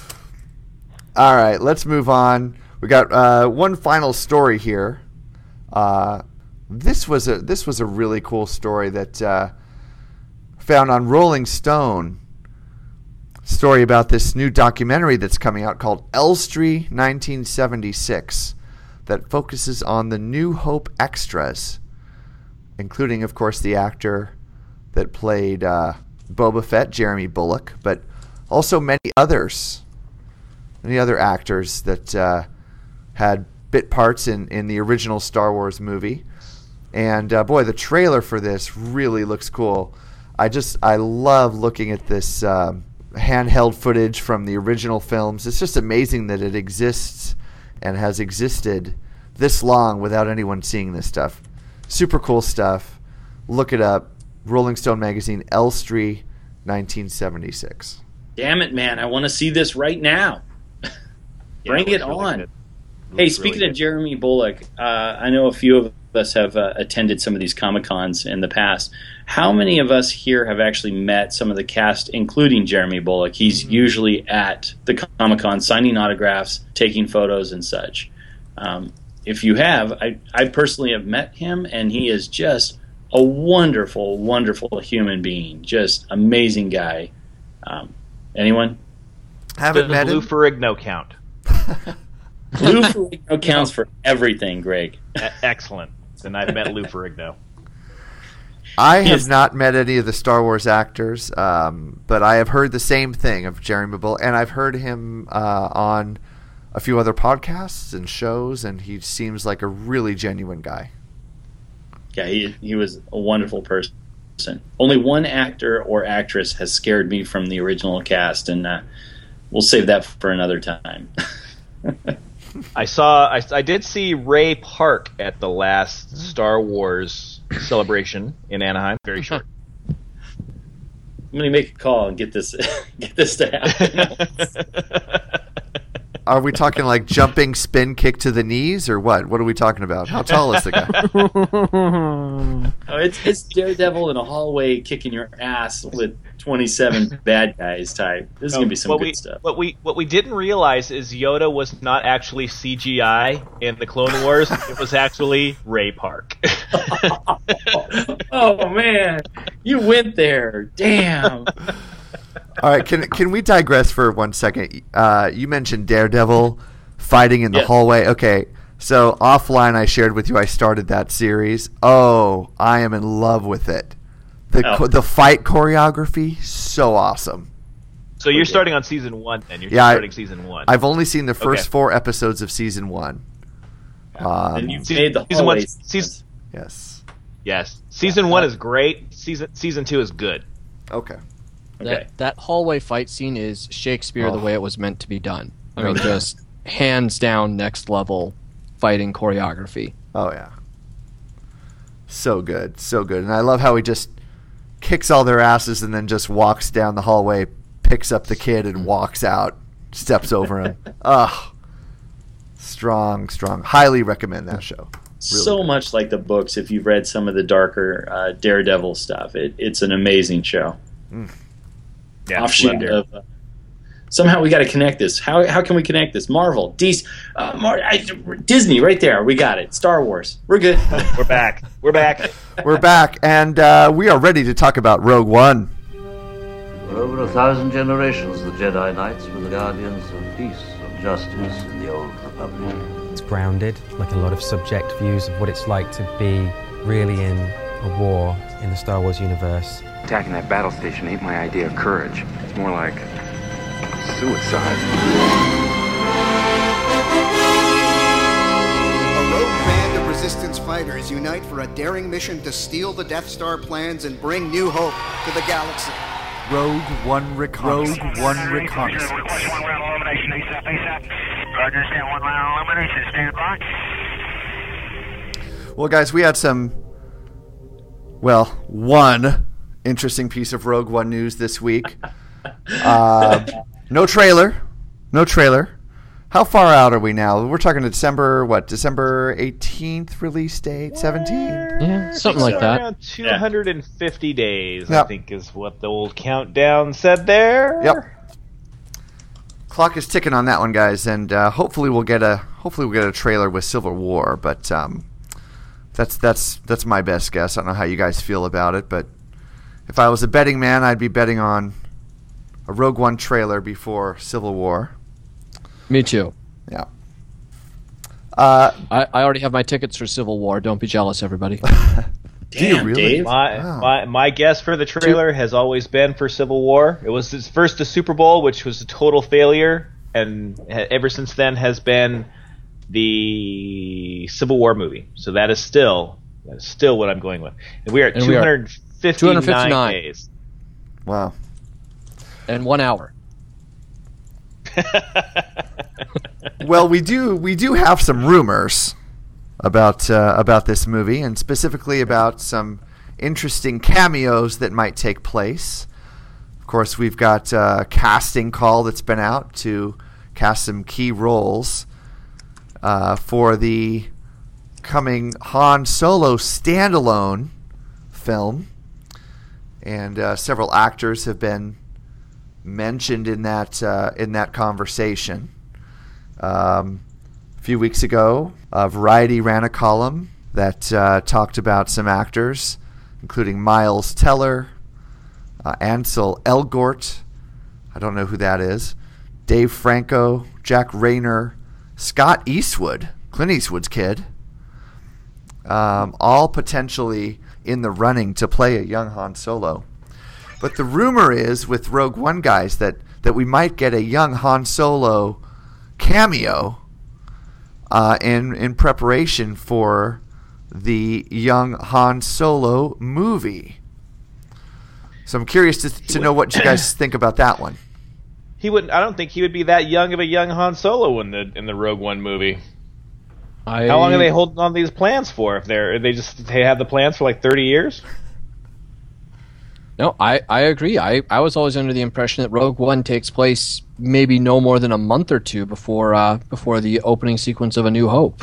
All right, let's move on. We got uh, one final story here. Uh, this was a this was a really cool story that uh, found on Rolling Stone. Story about this new documentary that's coming out called Elstree nineteen seventy-six, that focuses on the New Hope extras, including, of course, the actor that played uh, Boba Fett, Jeremy Bulloch, but also many others, many other actors that uh, had bit parts in, in the original Star Wars movie. And uh, boy, the trailer for this really looks cool. I just, I love looking at this um, handheld footage from the original films. It's just amazing that it exists and has existed this long without anyone seeing this stuff. Super cool stuff. Look it up. Rolling Stone magazine, Elstree, nineteen seventy-six. Damn it, man! I want to see this right now. Bring Yeah, it looks really on. good. Hey, Looks speaking really of Jeremy Bulloch, uh, I know a few of us have uh, attended some of these Comic-Cons in the past. How many of us here have actually met some of the cast, including Jeremy Bulloch? He's Mm-hmm. usually at the Comic-Con signing autographs, taking photos and such. Um, if you have, I, I personally have met him, and he is just a wonderful, wonderful human being. Just amazing guy. Um, anyone? Haven't Does met Lou him. Ferrigno count? Lou Ferrigno counts for everything, Greg. E- Excellent. Then I've met Lou Ferrigno. I have Yes. not met any of the Star Wars actors, um, but I have heard the same thing of Jeremy Bulloch, and I've heard him uh, on a few other podcasts and shows, and he seems like a really genuine guy. Yeah, he he was a wonderful person. Only one actor or actress has scared me from the original cast, and uh, we'll save that for another time. I saw. I, I did see Ray Park at the last Star Wars celebration in Anaheim. Very short. I'm going to make a call and get this get this to happen. Are we talking like jumping spin kick to the knees, or what? What are we talking about? How tall is the guy? Oh, it's it's Daredevil in a hallway kicking your ass with twenty-seven bad guys type. This is going to be some what good we, stuff. What we what we didn't realize is Yoda was not actually C G I in the Clone Wars. It was actually Ray Park. Oh man, you went there. Damn. All right, can can we digress for one second? Uh, you mentioned Daredevil fighting in the Yes. hallway. Okay, so offline I shared with you I started that series. Oh, I am in love with it. The Oh. cho- the fight choreography, so awesome. So you're starting on season one, then you're Yeah, I- starting season one. I've only seen the first Okay. four episodes of season one. Um, And you've season, made the season one. hallway Season, yes. yes, season one is great. Season season two is good. Okay. Okay. That, that hallway fight scene is Shakespeare the Oh. way it was meant to be done. I No mean, doubt. just hands down next level fighting choreography. Oh yeah. So good, so good, and I love how he just kicks all their asses and then just walks down the hallway, picks up the kid, and walks out, steps over him. Ugh. Strong, strong. Highly recommend that show. Really so good. much like the books. If you've read some of the darker uh, Daredevil stuff, it, it's an amazing show. Yeah, Offshoot love Dare. of uh, Somehow we got to connect this. How how can we connect this? Marvel, D C, uh, Mar- I, Disney, right there. We got it. Star Wars. We're good. We're back. We're back. We're back, and uh, we are ready to talk about Rogue One. For over a thousand generations, the Jedi Knights were the guardians of peace and justice in the Old Republic. It's grounded, like a lot of subject views of what it's like to be really in a war in the Star Wars universe. Attacking that battle station ain't my idea of courage. It's more like suicide. A rogue band of resistance fighters unite for a daring mission to steal the Death Star plans and bring new hope to the galaxy. Rogue One Reconnaissance. Rogue One Reconnaissance. Request one round elimination, ASAP, ASAP. Roger, stand one round elimination, stand by. Well, guys, we had some, well, one interesting piece of Rogue One news this week. Uh, no trailer. No trailer. How far out are we now? We're talking December, what, December eighteenth release date? seventeen? Yeah, something like that. Around two hundred fifty days, Yep. I think, is what the old countdown said there. Yep. Clock is ticking on that one, guys, and uh, hopefully we'll get a hopefully we'll get a trailer with Civil War, but um, that's that's that's my best guess. I don't know how you guys feel about it, but if I was a betting man, I'd be betting on a Rogue One trailer before Civil War. Me too. Yeah. Uh, I, I already have my tickets for Civil War. Don't be jealous, everybody. Damn, really? Dave. My, Wow. my my guess for the trailer has always been for Civil War. It was his first the Super Bowl, which was a total failure, and ha- ever since then has been the Civil War movie. So that is still that is still what I'm going with. And we are at And we are two hundred fifty-nine, two hundred fifty-nine days. Wow. And one hour. Well, we do we do have some rumors about uh, about this movie, and specifically about some interesting cameos that might take place. Of course, we've got a casting call that's been out to cast some key roles uh, for the coming Han Solo standalone film, and uh, several actors have been mentioned in that uh, in that conversation. Um, a few weeks ago, uh, Variety ran a column that uh, talked about some actors, including Miles Teller, uh, Ansel Elgort, I don't know who that is, Dave Franco, Jack Rayner, Scott Eastwood, Clint Eastwood's kid, um, all potentially in the running to play a young Han Solo. But the rumor is with Rogue One, guys, that, that we might get a young Han Solo cameo uh, in in preparation for the young Han Solo movie. So I'm curious to to know what you guys think about that one. He wouldn't. I don't think he would be that young of a young Han Solo in the in the Rogue One movie. I, How long are they holding on these plans for? If they're they just they have the plans for like thirty years. No, I, I agree. I, I was always under the impression that Rogue One takes place maybe no more than a month or two before uh, before the opening sequence of A New Hope.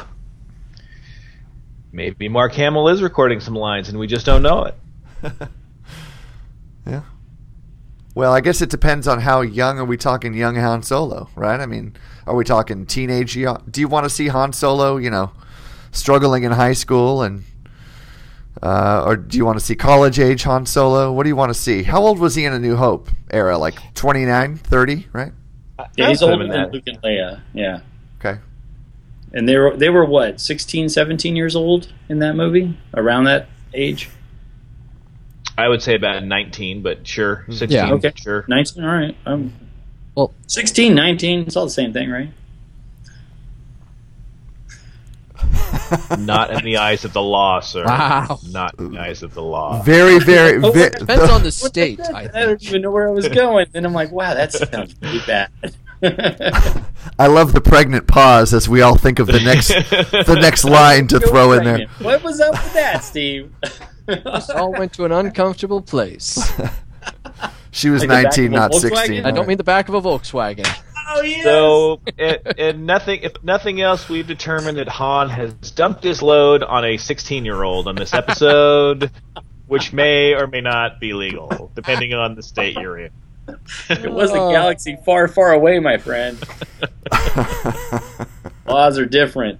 Maybe Mark Hamill is recording some lines and we just don't know it. Yeah. Well, I guess it depends on how young are we talking young Han Solo, right? I mean, are we talking teenage? young- Do you want to see Han Solo, you know, struggling in high school, and uh, or do you want to see college age Han Solo? What do you want to see? How old was he in A New Hope era? Like twenty-nine, thirty, right? Yeah, he's I'd put older him than in that. Luke and Leia. Yeah. Okay. And they were they were what, sixteen, seventeen years old in that movie? Around that age? I would say about nineteen, but sure, sixteen. Yeah. Okay. Sure. nineteen, all right. Um, Well, sixteen, nineteen, it's all the same thing, right? Not in the eyes of the law, sir. Wow. Not in the eyes of the law. Very, very. Oh, ve- depends on the What state, the- I I don't think. even know where I was going. And I'm like, wow, that sounds pretty bad. I love the pregnant pause as we all think of the next the next line to throw in there. What was up with that, Steve? This all went to an uncomfortable place. She was Like the back nineteen, of a not Volkswagen? sixteen. I don't mean the back of a Volkswagen. Oh, yes. So, it, and nothing. If nothing else, we've determined that Han has dumped his load on a sixteen-year-old on this episode, which may or may not be legal, depending on the state you're in. It was a galaxy far, far away, my friend. Laws are different.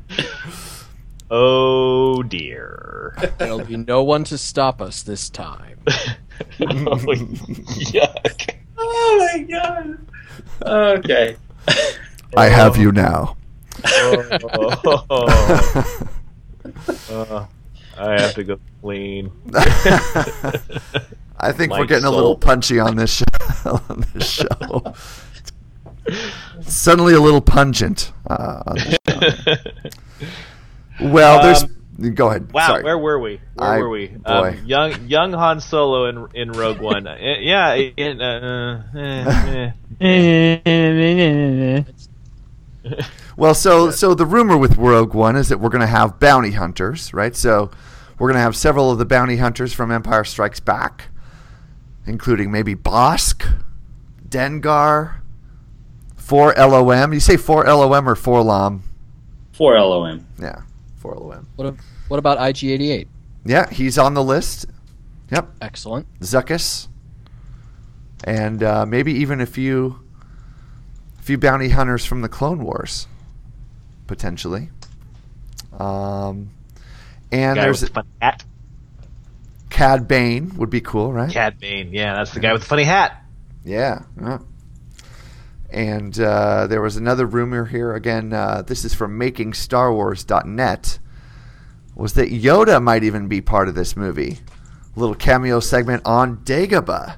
Oh dear. There'll be no one to stop us this time. Oh, yuck. Oh my god. Okay. I have you now. Oh. Uh, I have to go clean. I think My we're getting soul. a little punchy on this show. on this show. Suddenly a little pungent uh, on this show. Well, there's. Um, Go ahead. Wow, Sorry. where were we? Where I- were we? boy. Um, young young Han Solo in in Rogue One. Uh, yeah. In, uh, uh, eh, eh. Well, so so the rumor with Rogue One is that we're going to have bounty hunters, right? So we're going to have several of the bounty hunters from Empire Strikes Back, including maybe Bosk, Dengar, four L O M. You say four L O M or four L O M? four L O M. Yeah, four L O M. What, what about I G eighty-eight? Yeah, he's on the list. Yep. Excellent. Zuckuss. And uh, maybe even a few, a few bounty hunters from the Clone Wars, potentially. Um, and Guy there's with the funny hat. Cad Bane would be cool, right? Cad Bane. Yeah, that's the guy with the funny hat. Yeah. yeah. And uh, there was another rumor here. Again, uh, this is from making star wars dot net. Was that Yoda might even be part of this movie? A little cameo segment on Dagobah.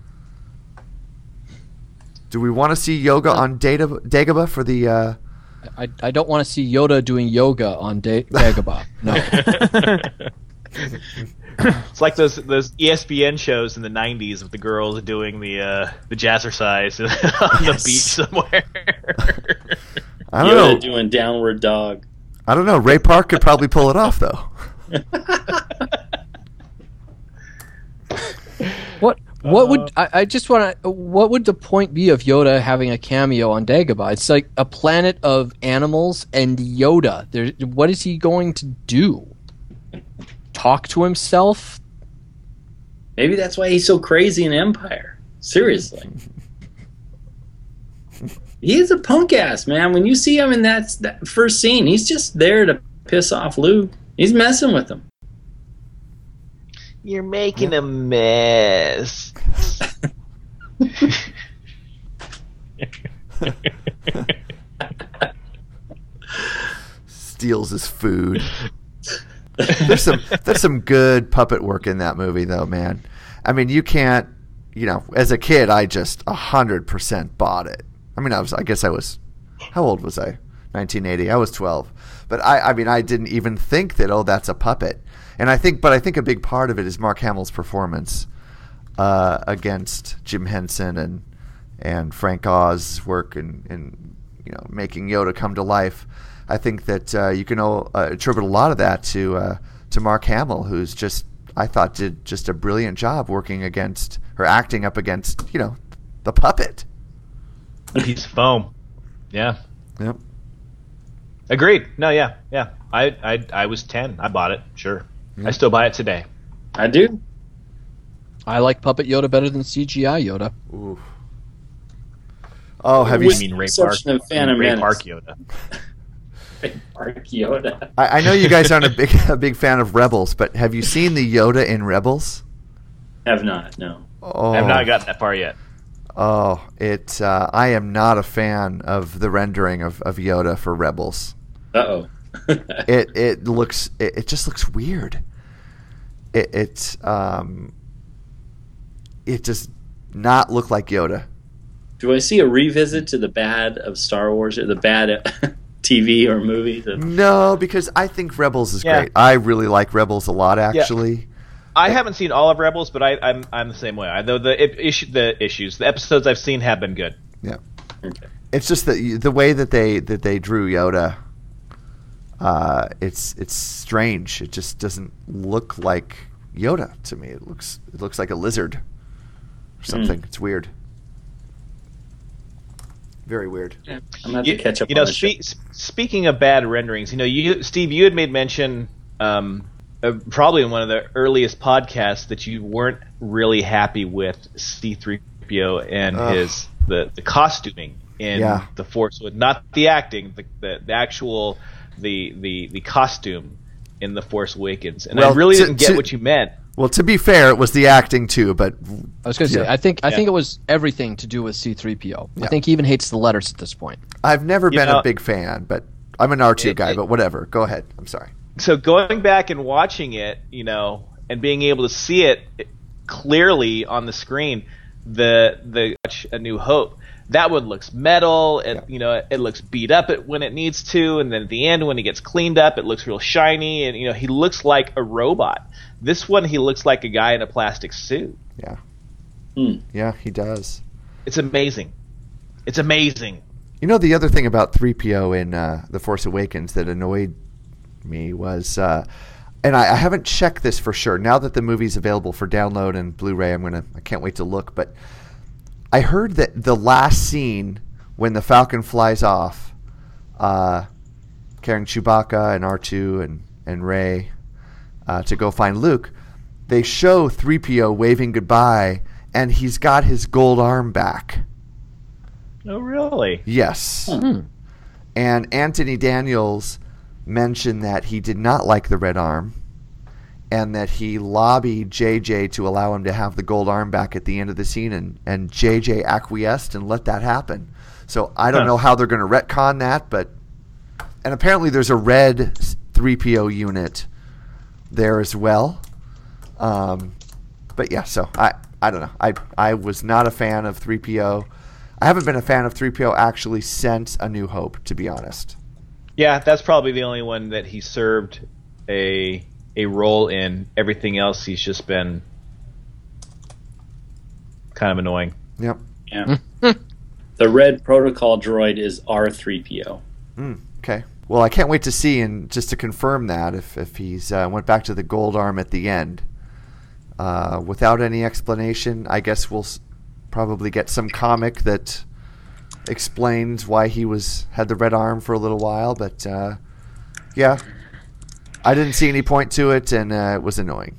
Do we want to see yoga on Data, Dagobah for the? Uh... I, I don't want to see Yoda doing yoga on da- Dagobah. No. It's like those those E S P N shows in the nineties with the girls doing the uh, the jazzercise on Yes. the beach somewhere. I don't Yoda know. doing downward dog. I don't know. Ray Park could probably pull it off, though. What what would I, I just want to? What would the point be of Yoda having a cameo on Dagobah? It's like a planet of animals and Yoda. There, what is he going to do? Talk to himself? Maybe that's why he's so crazy in Empire. Seriously. He is a punk ass, man. When you see him in that, that first scene, he's just there to piss off Luke. He's messing with him. You're making a mess. Steals his food. There's some there's some good puppet work in that movie, though, man. I mean, you can't, you know, as a kid, I just a hundred percent bought it. I mean, I was, I guess I was, how old was I? nineteen eighty. I was twelve. But I, I mean, I didn't even think that, oh, that's a puppet. And I think, but I think a big part of it is Mark Hamill's performance uh, against Jim Henson and and Frank Oz's work in, in you know making Yoda come to life. I think that uh, you can uh, attribute a lot of that to uh, to Mark Hamill, who's just I thought did just a brilliant job working against or acting up against you know the puppet. He's foam. Yeah. Yep. Agreed. No, yeah, yeah. I, I, I was ten. I bought it. Sure. I still buy it today. I do. I like Puppet Yoda better than C G I Yoda. Ooh. Oh, have you I mean Ray Park? Exception of Phantom Ray Menace. Park Yoda. Ray Park Yoda. I, I know you guys aren't a big a big fan of Rebels, but have you seen the Yoda in Rebels? Have not, no. Oh, I have not gotten that far yet. Oh, it. Uh, I am not a fan of the rendering of, of Yoda for Rebels. Uh-oh. it it looks it, it just looks weird. It it um it does not look like Yoda. Do I see a revisit to the bad of Star Wars or the bad T V or movie? The... No, because I think Rebels is Yeah. great. I really like Rebels a lot, actually. I haven't seen all of Rebels, but I, I'm I'm the same way. I, though the ip- issue, the issues, the episodes I've seen have been good. Yeah. Okay. It's just that you- the way that they that they drew Yoda. Uh, it's it's strange. It just doesn't look like Yoda to me. It looks it looks like a lizard or something. Mm. It's weird. Very weird. Yeah, I'm going to have You, to catch up you on know, this spe- speaking of bad renderings, you know, you Steve, you had made mention, um, uh, probably in one of the earliest podcasts, that you weren't really happy with C three P O and Ugh. his the, the costuming in Yeah. the Force, not the acting, the the, the actual the, the the costume in the Force Awakens, and Well, I really to- didn't get to- what you meant. Well, to be fair, it was the acting too, but I was going to say, yeah. I think I Yeah. think it was everything to do with C three P O. Yeah. I think he even hates the letters at this point. I've never You been know- a big fan. But I'm an R two It- guy. it- but whatever. Go ahead. I'm sorry. So going back and watching it, you know, and being able to see it clearly on the screen, the the A New Hope, that one looks metal, and you know, it looks beat up at, when it needs to, and then at the end when he gets cleaned up, it looks real shiny, and you know, he looks like a robot. This one, he looks like a guy in a plastic suit. Yeah. Hmm. Yeah, he does. It's amazing. It's amazing. You know, the other thing about three P O in uh, The Force Awakens that annoyed me was, uh, and I, I haven't checked this for sure. Now that the movie's available for download and Blu-ray, I'm gonna, I can't wait to look. But I heard that the last scene when the Falcon flies off, uh, carrying Chewbacca and R two and and Rey uh, to go find Luke, they show three P O waving goodbye, and he's got his gold arm back. Oh, really? Yes. And Anthony Daniels mentioned that he did not like the red arm and that he lobbied J J to allow him to have the gold arm back at the end of the scene, and, and J J acquiesced and let that happen. So I don't Huh. know how they're going to retcon that, but and apparently there's a red three P O unit there as well. Um, but yeah, so I, I don't know. I I was not a fan of three P O. I haven't been a fan of three P O actually since A New Hope, to be honest. Yeah, that's probably the only one that he served a a role in. Everything else, he's just been kind of annoying. Yep. Yeah. The red protocol droid is R three P O. Mm, okay. Well, I can't wait to see, and just to confirm that, if, if he's uh, went back to the gold arm at the end. Uh, without any explanation, I guess we'll s- probably get some comic that explains why he was had the red arm for a little while. But uh, yeah, I didn't see any point to it, and uh, it was annoying.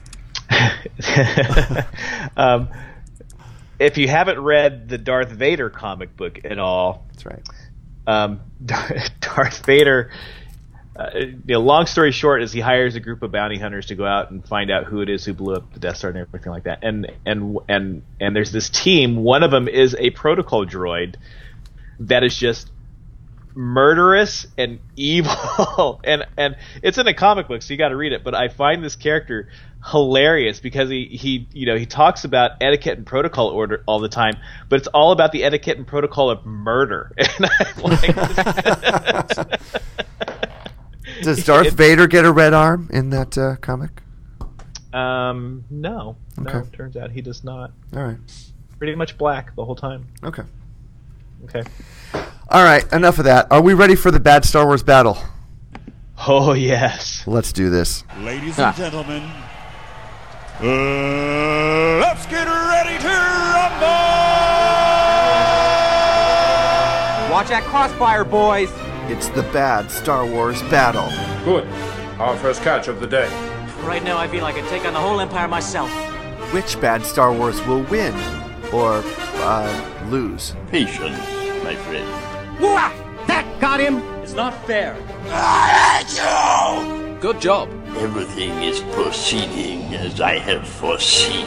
um, if you haven't read the Darth Vader comic book at all, that's right. Um, Darth Vader. Uh, you know, long story short, is he hires a group of bounty hunters to go out and find out who it is who blew up the Death Star and everything like that. And and and and there's this team. One of them is a protocol droid that is just murderous and evil. and and it's in a comic book, so you got to read it. But I find this character hilarious because he he you know he talks about etiquette and protocol order all the time, but it's all about the etiquette and protocol of murder. And I'm like. Does Darth It- Vader get a red arm in that uh, comic? Um, no, no. Okay. Turns out he does not. All right. Pretty much black the whole time. Okay. Okay. All right. Enough of that. Are we ready for the bad Star Wars battle? Oh yes. Let's do this. Ladies and gentlemen, uh, let's get ready to rumble! Watch that crossfire, boys! It's the bad Star Wars battle. Good. Our first catch of the day. Right now, I feel like I could take on the whole Empire myself. Which bad Star Wars will win or uh, lose? Patience, my friend. Wah! That got him! It's not fair. I hate you! Good job. Everything is proceeding as I have foreseen.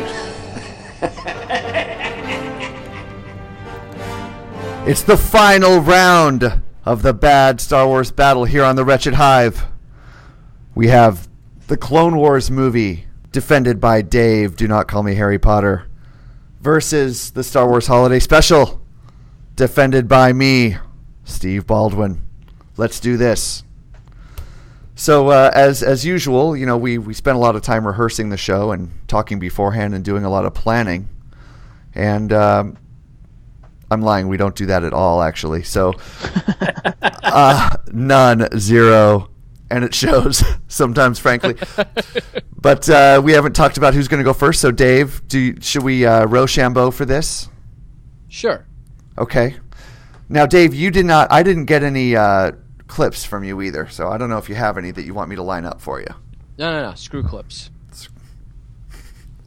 It's the final round of the bad Star Wars battle here on the Wretched Hive. We have the Clone Wars movie, defended by Dave, do not call me Harry Potter, versus the Star Wars Holiday Special, defended by me, Steve Baldwin. Let's do this. So, uh, as as usual, you know, we, we spent a lot of time rehearsing the show and talking beforehand and doing a lot of planning. And um, I'm lying, we don't do that at all, actually. So, uh, none, zero, and it shows sometimes, frankly. But uh, we haven't talked about who's going to go first. So, Dave, do you, should we uh, Rochambeau for this? Sure. Okay. Now, Dave, you did not. I didn't get any uh, clips from you either, so I don't know if you have any that you want me to line up for you. No, no, no. Screw clips.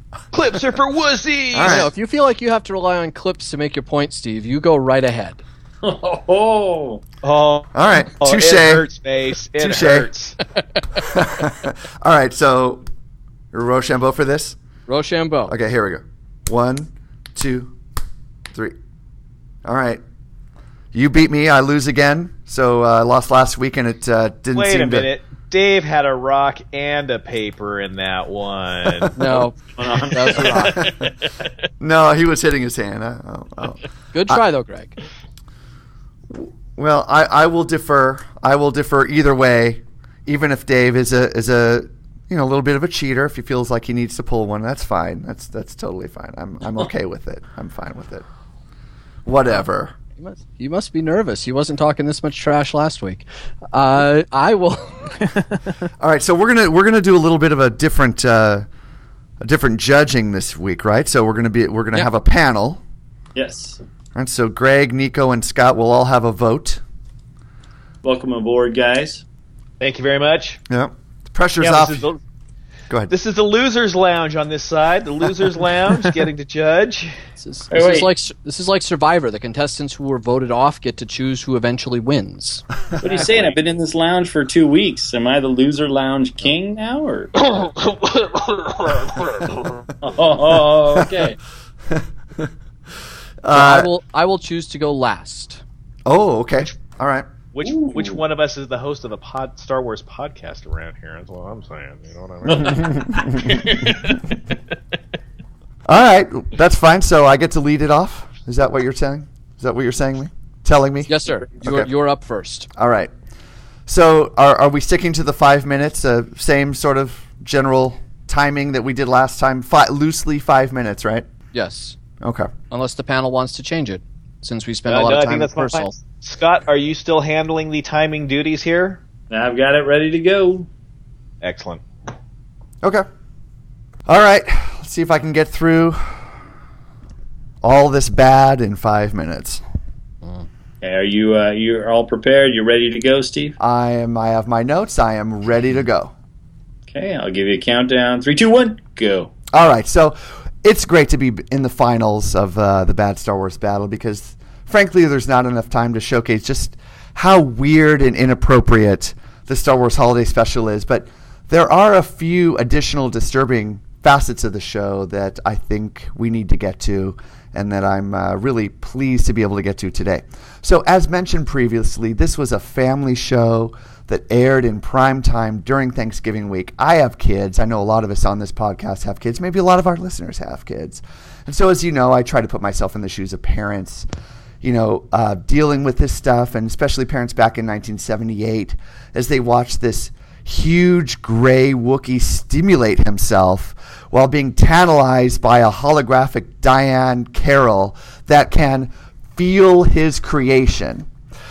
Clips are for wussies. All right. You know, if you feel like you have to rely on clips to make your point, Steve, you go right ahead. Oh, oh, all right. oh, Touche. It hurts, face. It Touche. hurts. All right. So, Rochambeau for this. Rochambeau. Okay, here we go. One, two, three. All right. You beat me. I lose again. So uh, I lost last week, and it uh, didn't Wait seem a minute. Dave had a rock and a paper in that one. No, that was a rock. to. No, he was hitting his hand. Uh, oh, oh. Good try, I, though, Greg. Well, I, I will defer. I will defer either way, even if Dave is a is a you know a little bit of a cheater. If he feels like he needs to pull one, that's fine. That's that's totally fine. I'm I'm okay with it. I'm fine with it. Whatever. You must, you must be nervous. He wasn't talking this much trash last week. Uh, I will. All right, so we're gonna we're gonna do a little bit of a different uh, a different judging this week, right? So we're gonna be we're gonna Yeah. have a panel. yes. All right, so Greg, Nico, and Scott will all have a vote. Welcome aboard, guys. Thank you very much. Yeah, the pressure's Yeah, off. this is the- Go ahead. This is the losers' lounge on this side. The losers' lounge, getting to judge. This is, Hey, this is wait. like this is like Survivor. The contestants who were voted off get to choose who eventually wins. What are you saying? I've been in this lounge for two weeks. Am I the loser lounge king now, or? oh, okay. So Uh, I will I will choose to go last. Oh, okay. All right. Which Ooh. which one of us is the host of the pod, Star Wars podcast around here? That's what I'm saying. You know what I mean? All right, that's fine. So I get to lead it off. Is that what you're saying? Is that what you're saying me? Telling me? Yes, sir. You're, Okay. you're up first. All right. So are are we sticking to the five minutes? Uh, same sort of general timing that we did last time. Fi- loosely five minutes, right? Yes. Okay. Unless the panel wants to change it, since we spend Uh, a lot no, of I time think with that's fine. personal. Scott, are you still handling the timing duties here? I've got it ready to go. Excellent. Okay. All right. Let's see if I can get through all this bad in five minutes. Okay, are you uh, you're all prepared? You ready to go, Steve? I am. I have my notes. I am ready to go. Okay, I'll give you a countdown. Three, two, one, go. All right. So it's great to be in the finals of uh, the Bad Star Wars Battle because, frankly, there's not enough time to showcase just how weird and inappropriate the Star Wars Holiday Special is. But there are a few additional disturbing facets of the show that I think we need to get to and that I'm uh, really pleased to be able to get to today. So as mentioned previously, this was a family show that aired in prime time during Thanksgiving week. I have kids. I know a lot of us on this podcast have kids. Maybe a lot of our listeners have kids. And so as you know, I try to put myself in the shoes of parents, you know, uh, dealing with this stuff, and especially parents back in nineteen seventy-eight as they watched this huge gray Wookiee stimulate himself while being tantalized by a holographic Diane Carroll that can feel his creation.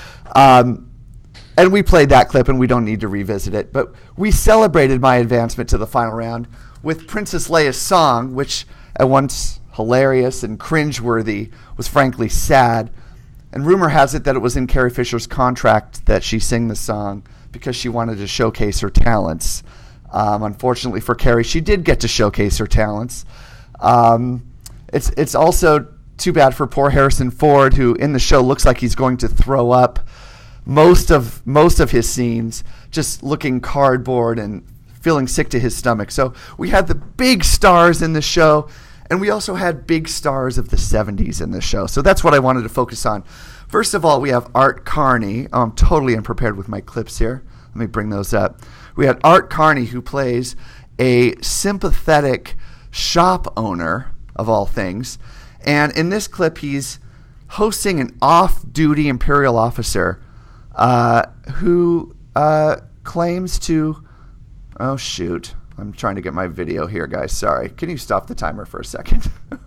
Um, and we played that clip, and we don't need to revisit it, but we celebrated my advancement to the final round with Princess Leia's song, which at once hilarious and cringeworthy was frankly sad. And rumor has it that it was in Carrie Fisher's contract that she sing the song because she wanted to showcase her talents. Um, unfortunately for Carrie, she did get to showcase her talents. Um, it's it's also too bad for poor Harrison Ford, who in the show looks like he's going to throw up most of most of his scenes, just looking cardboard and feeling sick to his stomach. So we had the big stars in the show, and we also had big stars of the seventies in the show. So that's what I wanted to focus on. First of all, we have Art Carney. Oh, I'm totally unprepared with my clips here. Let me bring those up. We had Art Carney, who plays a sympathetic shop owner, of all things. And in this clip, he's hosting an off-duty Imperial officer uh, who uh, claims to... Oh, shoot. I'm trying to get my video here, guys. Sorry. Can you stop the timer for a second?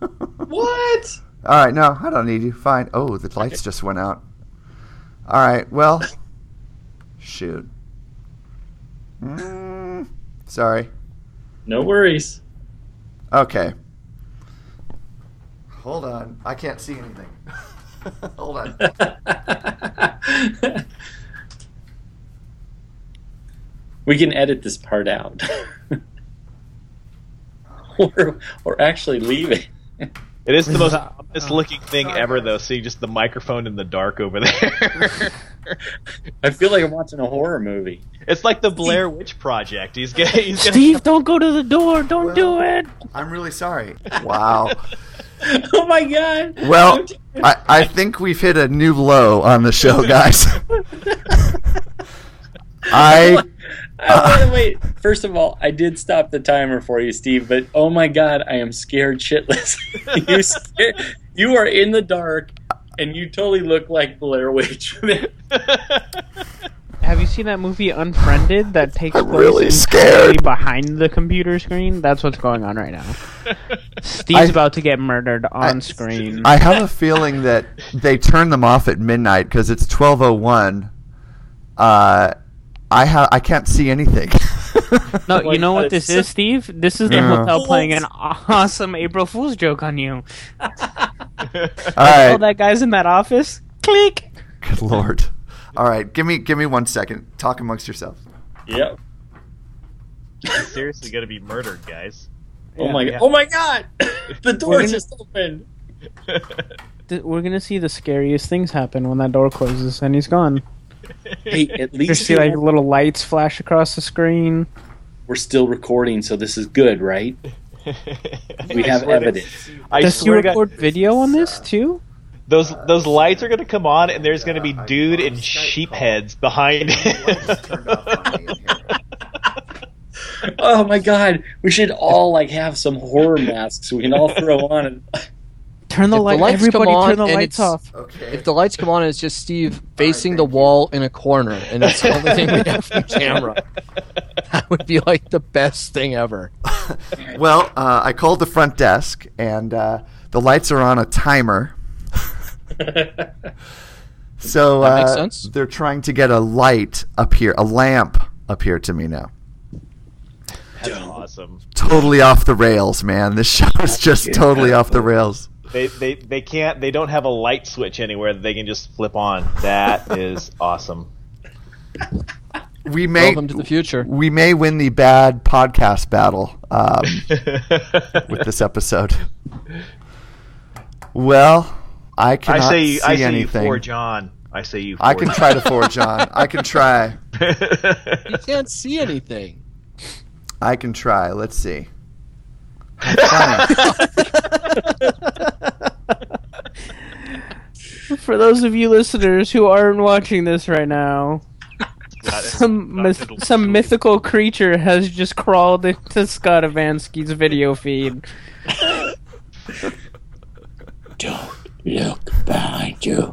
What? All right, no, I don't need you. Fine. Oh, the lights just went out. All right, well, shoot. Mm, sorry. No worries. Okay. Hold on. I can't see anything. Hold on. We can edit this part out. we're, we're actually leaving. It is the most ominous looking thing ever, though, seeing just the microphone in the dark over there. I feel like I'm watching a horror movie. It's like the Blair Witch Project. He's gonna, he's gonna Steve, don't go to the door. Don't well, do it. I'm really sorry. Wow. Oh my god. Well, I, I think we've hit a new low on the show, guys. I... Uh, wait, wait. First of all, I did stop the timer for you, Steve, but oh my god, I am scared shitless. you, scared, you are in the dark, and you totally look like Blair Witch. Have you seen that movie Unfriended that takes I'm place really entirely behind the computer screen? That's what's going on right now. Steve's I, about to get murdered on I, screen. I have a feeling that they turn them off at midnight because it's twelve oh one. Uh... I ha- I can't see anything. No, you know what this is, Steve? This is the Yeah. hotel playing an awesome April Fool's joke on you. All All right. that guy's in that office. Click. Good lord. All right, give me give me one second. Talk amongst yourselves. Yep. He's seriously gonna be murdered, guys. Oh Yeah. my god! Yeah. Oh my god! The door We're gonna- just opened. Th- We're gonna see the scariest things happen when that door closes and he's gone. Hey, at You least see like little lights flash across the screen. we're still recording, so this is good, right? We have swear to- evidence. I Does he swear to God, record video on this too? those those lights are gonna come on, and there's gonna be dude in sheep heads behind him. Oh my god! We should all like have some horror masks we can all throw on. And... Turn the If light. the lights Everybody come on turn the and lights it's- off. Okay. If the lights come on and it's just Steve facing the wall in a corner, and that's the only thing we have from the camera, that would be like the best thing ever. Well, uh, I called the front desk, and uh, the lights are on a timer. So That makes uh, sense. they're trying to get a light up here, a lamp up here to me now. That's awesome. Totally off the rails, man. This show is just totally off the rails. They, they they can't. They don't have a light switch anywhere that they can just flip on. That is awesome. We may Welcome to the future. we may win the bad podcast battle um, with this episode. Well, I cannot I say you, see I say anything. you for John. I say you. For I can John. try to forge on. I can try. You can't see anything. I can try. Let's see. For those of you listeners who aren't watching this right now, some myth- some mythical creature has just crawled into Scott Avansky's video feed. Don't look behind you.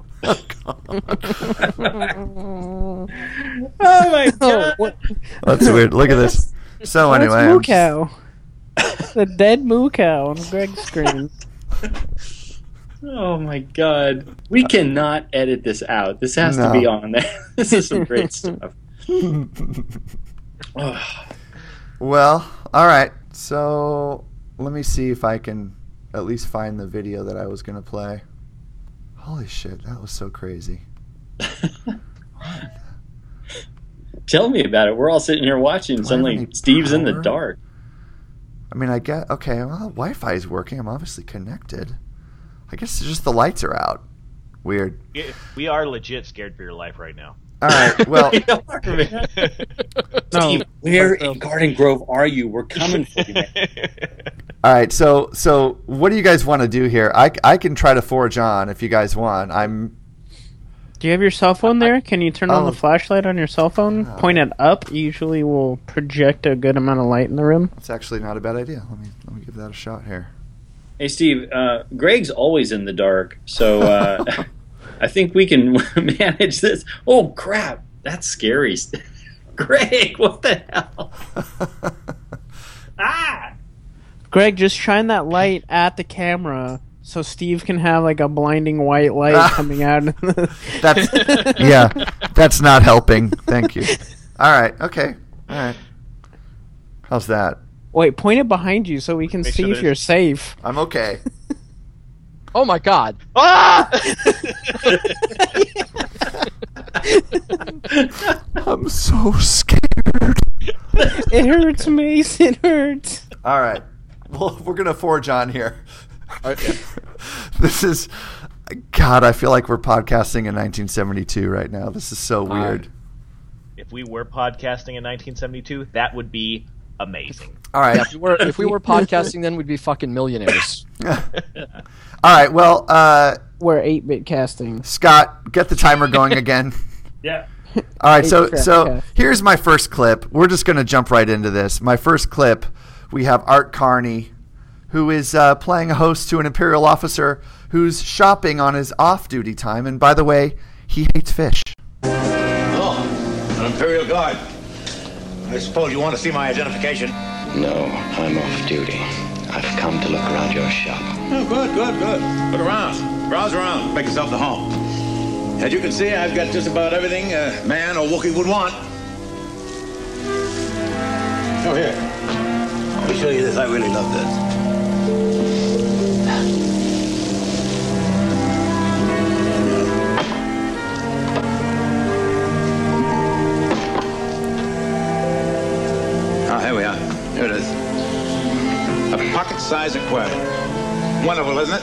Oh my god! That's weird. Look at this. So That's anyway, Moo I'm- Cow. The dead Moo Cow on Greg's screen. Oh my god! We cannot edit this out. This has No. to be on there. This is some great stuff. well, all right. So let me see if I can at least find the video that I was gonna play. Holy shit, that was so crazy. Tell me about it. We're all sitting here watching. Do I have any Suddenly, Steve's in the power? dark. I mean, I get okay. Well, Wi-Fi is working. I'm obviously connected. I guess it's just the lights are out. Weird. We are legit scared for your life right now. All right. Well, Steve, where in Garden Grove are you? We're coming for you, man. all right. So, so what do you guys want to do here? I, I can try to forge on if you guys want. I'm. Do you have your cell phone there? Can you turn on Oh. the flashlight on your cell phone? Point it up. Usually will project a good amount of light in the room. It's actually not a bad idea. Let me let me give that a shot here. Hey, Steve. Uh, Greg's always in the dark, so uh, I think we can manage this. Oh crap! That's scary. Greg, what the hell? Ah! Greg, just shine that light at the camera so Steve can have like a blinding white light coming out. That's yeah. That's not helping. Thank you. All right. Okay. All right. How's that? Wait, point it behind you so we can Make see sure if that you're it's- safe. I'm okay. Oh my god. Ah! I'm so scared. It hurts, Mace. It hurts. All right. well, we're gonna forge on here. Okay. This is, God, I feel like we're podcasting in nineteen seventy-two right now. This is so weird. Uh, if we were podcasting in nineteen seventy-two, that would be amazing. All right. Yeah, if we were if we were podcasting, then we'd be fucking millionaires. All right. Well, uh, we're eight-bit casting. Scott, get the timer going again. Yeah. All right. So so here's my first clip. We're just gonna jump right into this. My first clip. We have Art Carney, who is uh, playing a host to an Imperial officer who's shopping on his off-duty time. And by the way, he hates fish. Oh, an Imperial Guard. I suppose you want to see my identification? No, I'm off duty. I've come to look around your shop. Oh, good, good, good. Look around. Browse around. Make yourself at home. As you can see, I've got just about everything a man or Wookiee would want. Oh, here. Let me show you this. I really love this. Ah, here we are. Here it is. A pocket-sized aquarium. Wonderful, isn't it?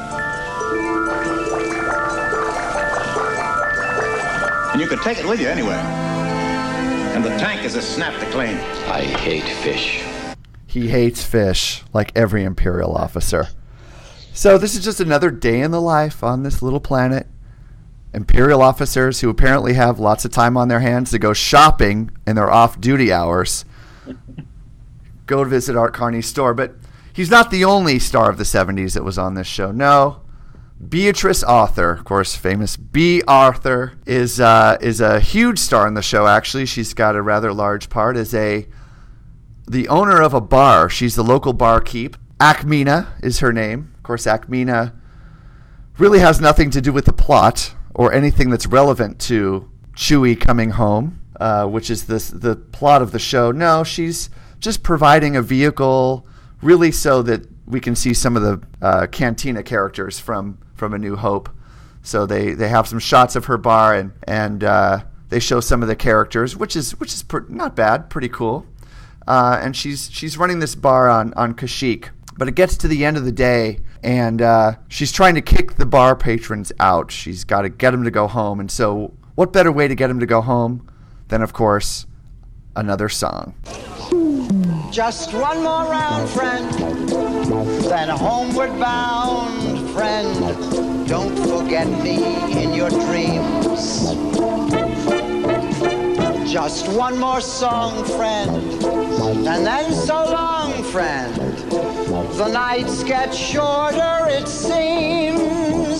And you can take it with you anywhere. And the tank is a snap to clean. I hate fish. He hates fish, like every Imperial officer. So this is just another day in the life on this little planet. Imperial officers who apparently have lots of time on their hands to go shopping in their off-duty hours go to visit Art Carney's store. But he's not the only star of the seventies that was on this show. No. Beatrice Arthur, of course, famous Bea Arthur, is uh, is a huge star in the show, actually. She's got a rather large part as a the owner of a bar. She's the local barkeep. Ackmena is her name. Of course, Ackmena really has nothing to do with the plot or anything that's relevant to Chewie coming home, uh, which is this, the plot of the show. No, she's just providing a vehicle really so that we can see some of the uh, Cantina characters from, from A New Hope. So they, they have some shots of her bar and, and uh, they show some of the characters, which is which is per- not bad, pretty cool. Uh, and she's she's running this bar on, on Kashyyyk. But it gets to the end of the day, and uh, she's trying to kick the bar patrons out. She's got to get them to go home. And so what better way to get them to go home than, of course, another song. Just one more round, friend, then homeward bound, friend. Don't forget me in your dreams. Just one more song, friend, and then so long, friend. The nights get shorter, it seems.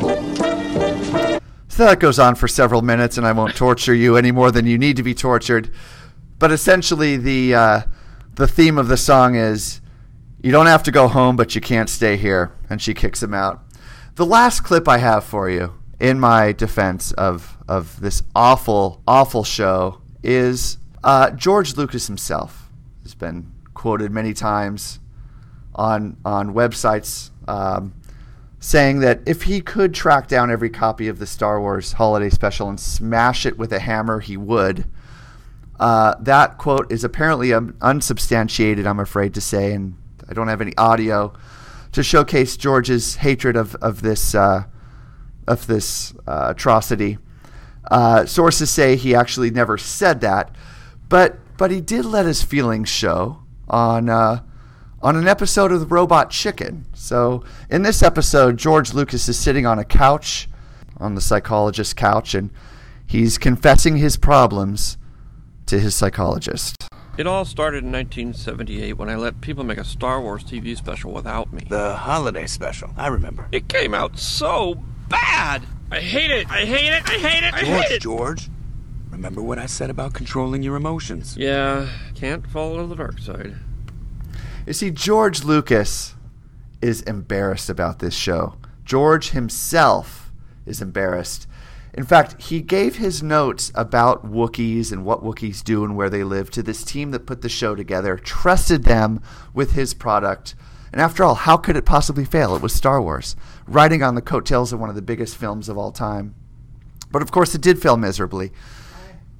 So that goes on for several minutes, and I won't torture you any more than you need to be tortured. But essentially, the uh, the theme of the song is, you don't have to go home, but you can't stay here. And she kicks him out. The last clip I have for you, in my defense of, of this awful, awful show, is uh, George Lucas himself. Has been quoted many times on on websites um, saying that if he could track down every copy of the Star Wars Holiday Special and smash it with a hammer, he would. Uh, that quote is apparently um, unsubstantiated, I'm afraid to say, and I don't have any audio to showcase George's hatred of of this uh, of this uh, atrocity. Uh, sources say he actually never said that, but but he did let his feelings show on uh, on an episode of The Robot Chicken. So in this episode, George Lucas is sitting on a couch, on the psychologist's couch, and he's confessing his problems to his psychologist. It all started in nineteen seventy-eight when I let people make a Star Wars T V special without me. The holiday special, I remember. It came out so bad! I hate it! I hate it! I hate it! I George, hate it! George, remember what I said about controlling your emotions? Yeah, can't follow the dark side. You see, George Lucas is embarrassed about this show. George himself is embarrassed. In fact, he gave his notes about Wookiees and what Wookiees do and where they live to this team that put the show together, trusted them with his product. And after all, how could it possibly fail? It was Star Wars, riding on the coattails of one of the biggest films of all time. But of course, it did fail miserably.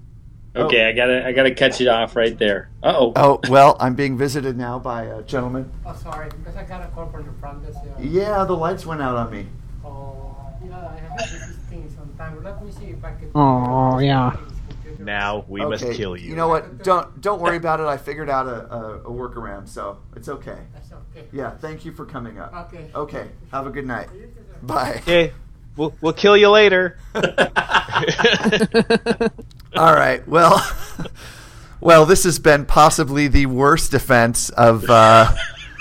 Okay, I gotta I gotta cut you off right there. Uh oh. Oh, well, I'm being visited now by a gentleman. Oh, sorry, because I got a call from the front desk. Uh, Yeah, the lights went out on me. Oh, yeah, I have these things sometimes. Let me see if I can. Oh, yeah. Now we must Okay, kill you. You know what? Don't don't worry about it. I figured out a, a, a workaround, so it's okay. That's okay. Yeah, thank you for coming up. Okay. Okay. Have a good night. Bye. Okay, we'll we'll kill you later. All right. Well, well, this has been possibly the worst defense of uh,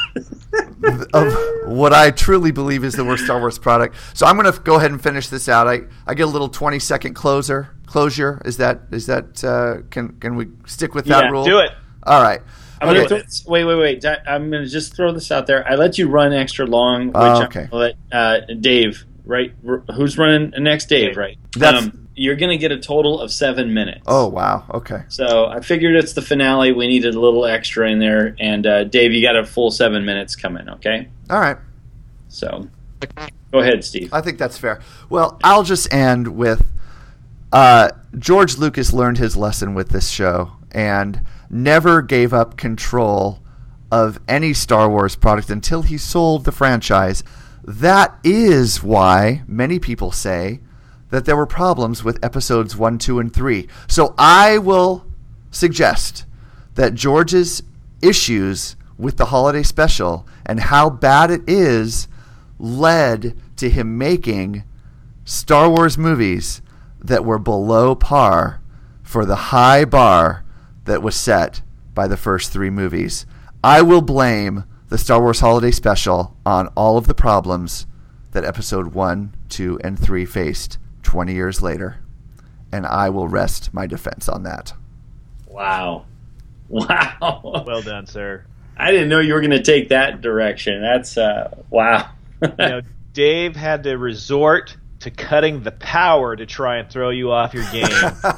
of what I truly believe is the worst Star Wars product. So I'm going to go ahead and finish this out. I, I get a little twenty second closer closure. Is that is that uh, can can we stick with that Yeah, rule? do it. All right. I'm Okay. gonna th- wait, wait, wait. Di- I'm going to just throw this out there. I let you run extra long. Which Oh, okay. I'm gonna let uh, Dave, right? R- who's running next? Dave, right? That's- Um, you're going to get a total of seven minutes. Oh wow. Okay. So I figured it's the finale. We needed a little extra in there. And uh, Dave, you got a full seven minutes coming, okay? All right. So go ahead, Steve. I think that's fair. Well, I'll just end with uh, George Lucas learned his lesson with this show and never gave up control of any Star Wars product until he sold the franchise. That is why many people say that there were problems with episodes one, two, and three. So I will suggest that George's issues with the holiday special and how bad it is led to him making Star Wars movies that were below par for the high bar that was set by the first three movies. I will blame the Star Wars Holiday Special on all of the problems that episode one, two, and three faced twenty years later. And I will rest my defense on that. Wow. Wow. Well done, sir. I didn't know you were going to take that direction. That's, uh, wow. You know, Dave had to resort to cutting the power to try and throw you off your game.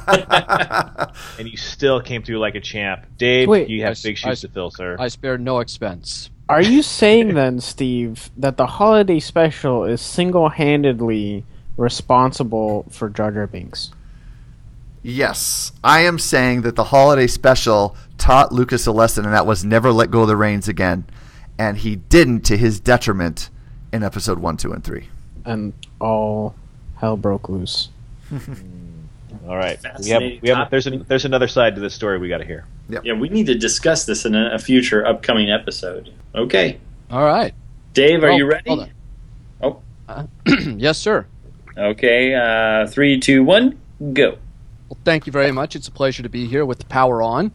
And you still came through like a champ. Dave, Wait, you have I- big shoes I- to fill, sir. I spared no expense. Are you saying then, Steve, that the holiday special is single-handedly responsible for Jar Jar Binks? Yes, I am saying that the holiday special taught Lucas a lesson, and that was never let go of the reins again. And he didn't, to his detriment, in episode one, two, and three. And all hell broke loose. All right, we have, we have there's an, there's another side to this story we got to hear. Yep. Yeah, we need to discuss this in a, a future upcoming episode. Okay. All right. Dave, are Oh, you ready? hold on. Oh. Uh, yes, sir. Okay, uh, three, two, one, go. Well, thank you very much. It's a pleasure to be here with the power on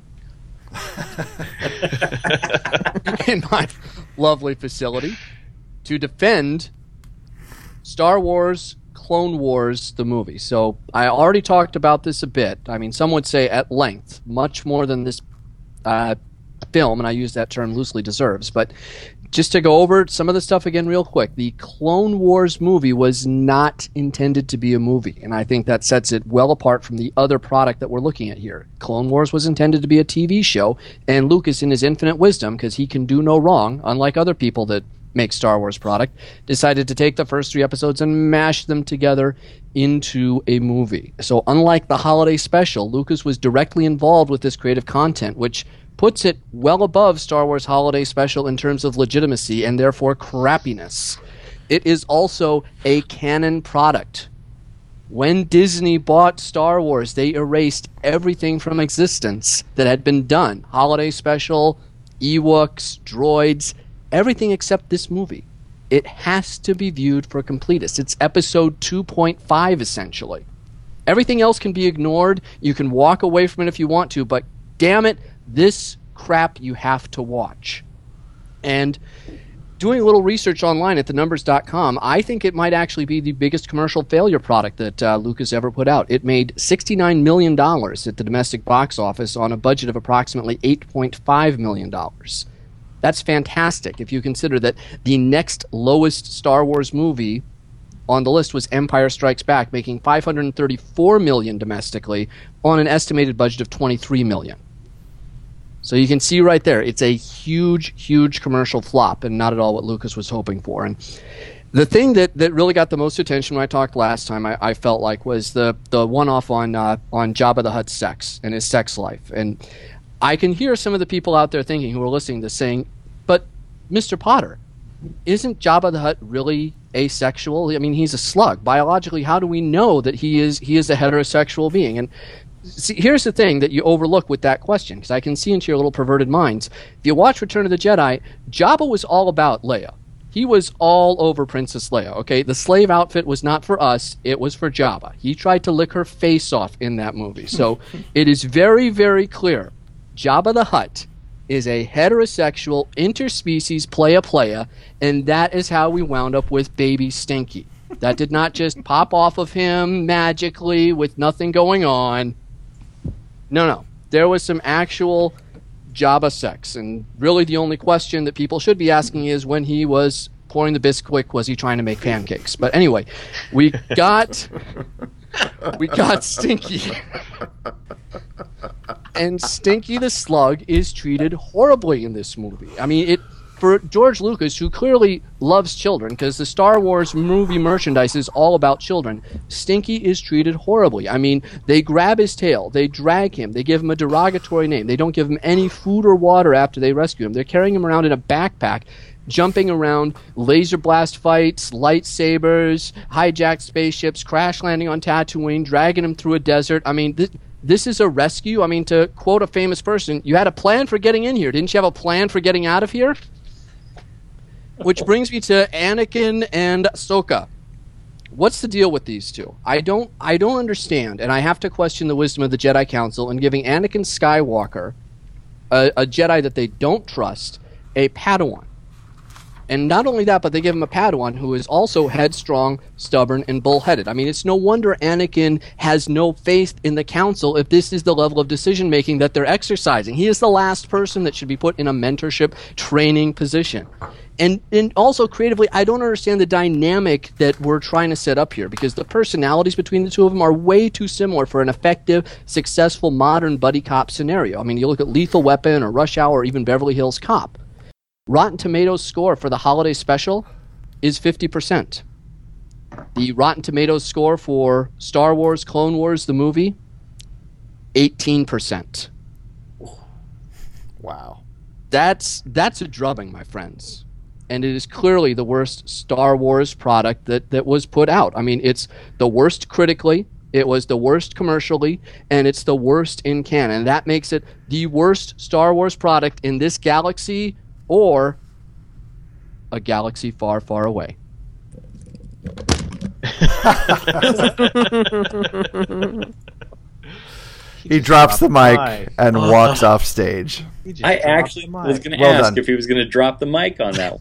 in my lovely facility to defend Star Wars Clone Wars, the movie. So I already talked about this a bit. I mean, some would say at length, much more than this uh, film, and I use that term loosely, deserves. But just to go over some of the stuff again real quick, the Clone Wars movie was not intended to be a movie, and I think that sets it well apart from the other product that we're looking at here. Clone Wars was intended to be a T V show, and Lucas, in his infinite wisdom, because he can do no wrong, unlike other people that make Star Wars product, decided to take the first three episodes and mash them together into a movie. So unlike the holiday special, Lucas was directly involved with this creative content, which puts it well above Star Wars Holiday Special in terms of legitimacy and therefore crappiness. It is also a canon product. When Disney bought Star Wars, they erased everything from existence that had been done. Holiday Special, Ewoks, droids, everything except this movie. It has to be viewed for completeness. It's episode two point five, essentially. Everything else can be ignored. You can walk away from it if you want to, but damn it, this crap you have to watch. And doing a little research online at the numbers dot com, I think it might actually be the biggest commercial failure product that uh, Lucas ever put out. It made sixty-nine million dollars at the domestic box office on a budget of approximately eight point five million dollars. That's fantastic if you consider that the next lowest Star Wars movie on the list was Empire Strikes Back, making five hundred thirty-four million dollars domestically on an estimated budget of twenty-three million dollars. So you can see right there, it's a huge, huge commercial flop and not at all what Lucas was hoping for. And The thing that, that really got the most attention when I talked last time, I, I felt like, was the, the one-off on uh, on Jabba the Hutt's sex and his sex life. And I can hear some of the people out there thinking, who are listening to this, saying, but Mister Potter, isn't Jabba the Hutt really asexual? I mean, he's a slug. Biologically, how do we know that he is he is a heterosexual being? And see, here's the thing that you overlook with that question, because I can see into your little perverted minds. If you watch Return of the Jedi, Jabba was all about Leia. He was all over Princess Leia, okay? The slave outfit was not for us, it was for Jabba. He tried to lick her face off in that movie. So it is very, very clear. Jabba the Hutt is a heterosexual, interspecies playa-playa, and that is how we wound up with baby Stinky. That did not just pop off of him magically with nothing going on. No, no. There was some actual Jabba sex, and really the only question that people should be asking is, when he was pouring the Bisquick, was he trying to make pancakes? But anyway, we got we got Stinky. And Stinky the Slug is treated horribly in this movie. I mean, it for George Lucas, who clearly loves children, because the Star Wars movie merchandise is all about children, Stinky is treated horribly. I mean, they grab his tail, they drag him, they give him a derogatory name, they don't give him any food or water after they rescue him. They're carrying him around in a backpack, jumping around laser blast fights, lightsabers, hijacked spaceships, crash landing on Tatooine, dragging him through a desert. I mean, this, this is a rescue. I mean, to quote a famous person, you had a plan for getting in here. Didn't you have a plan for getting out of here? Which brings me to Anakin and Ahsoka. What's the deal with these two? I don't I don't understand, and I have to question the wisdom of the Jedi Council in giving Anakin Skywalker, a, a Jedi that they don't trust, a Padawan. And not only that, but they give him a Padawan who is also headstrong, stubborn, and bullheaded. I mean, it's no wonder Anakin has no faith in the Council if this is the level of decision-making that they're exercising. He is the last person that should be put in a mentorship training position. And, and also, creatively, I don't understand the dynamic that we're trying to set up here, because the personalities between the two of them are way too similar for an effective, successful, modern buddy cop scenario. I mean, you look at Lethal Weapon or Rush Hour or even Beverly Hills Cop. Rotten Tomatoes score for the holiday special is fifty percent. The Rotten Tomatoes score for Star Wars Clone Wars, the movie, eighteen percent. Wow. That's that's a drubbing, my friends. And it is clearly the worst Star Wars product that, that was put out. I mean, it's the worst critically, it was the worst commercially, and it's the worst in canon. That makes it the worst Star Wars product in this galaxy, or a galaxy far, far away. He drops the mic and walks off stage. I actually was going to Well ask done. if he was going to drop the mic on that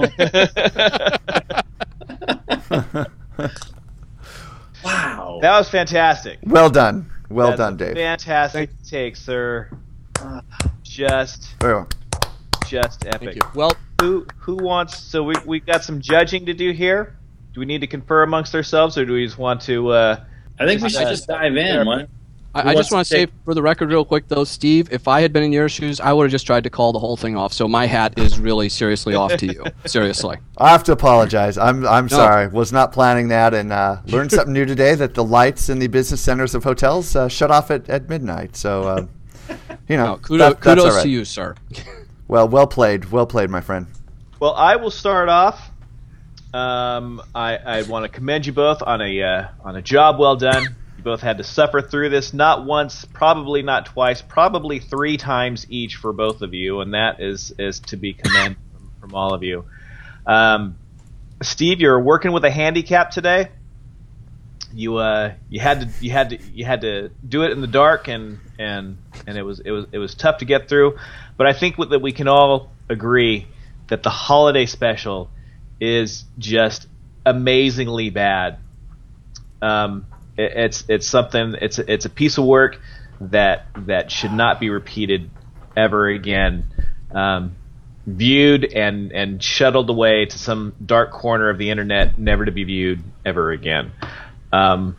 one. Oh. Wow. That was fantastic. Well done. Well That's done, a Dave. Fantastic take, sir. Just, Oh. just epic. Well, who who wants? So we we got some judging to do here. Do we need to confer amongst ourselves, or do we just want to? Uh, I think we should uh, just dive in. What? I, I just want to say, for the record, real quick, though, Steve, if I had been in your shoes, I would have just tried to call the whole thing off. So my hat is really seriously off to you. Seriously. I have to apologize. I'm I'm No. sorry. Was not planning that, and uh, learned something new today, that the lights in the business centers of hotels uh, shut off at, at midnight. So, uh, you know, No, kudo- that- that's kudos all right. to you, sir. Well, well played. Well played, my friend. Well, I will start off. Um, I, I want to commend you both on a uh, on a job well done. You both had to suffer through this, not once, probably not twice, probably three times each for both of you, and that is is to be commended from, from all of you. Um, Steve, you're working with a handicap today. You uh you had to you had to you had to do it in the dark, and and and it was it was it was tough to get through, but I think that we can all agree that the holiday special is just amazingly bad. Um, it, it's it's something it's it's a piece of work that that should not be repeated ever again. Um, viewed and and shuttled away to some dark corner of the internet, never to be viewed ever again. Um,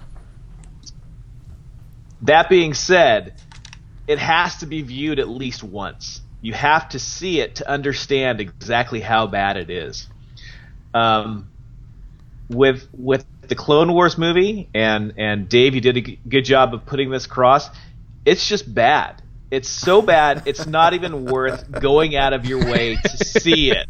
that being said, it has to be viewed at least once. You have to see it to understand exactly how bad it is. Um, with with the Clone Wars movie, and and Dave, you did a g- good job of putting this across. It's just bad. It's so bad, it's not even worth going out of your way to see it.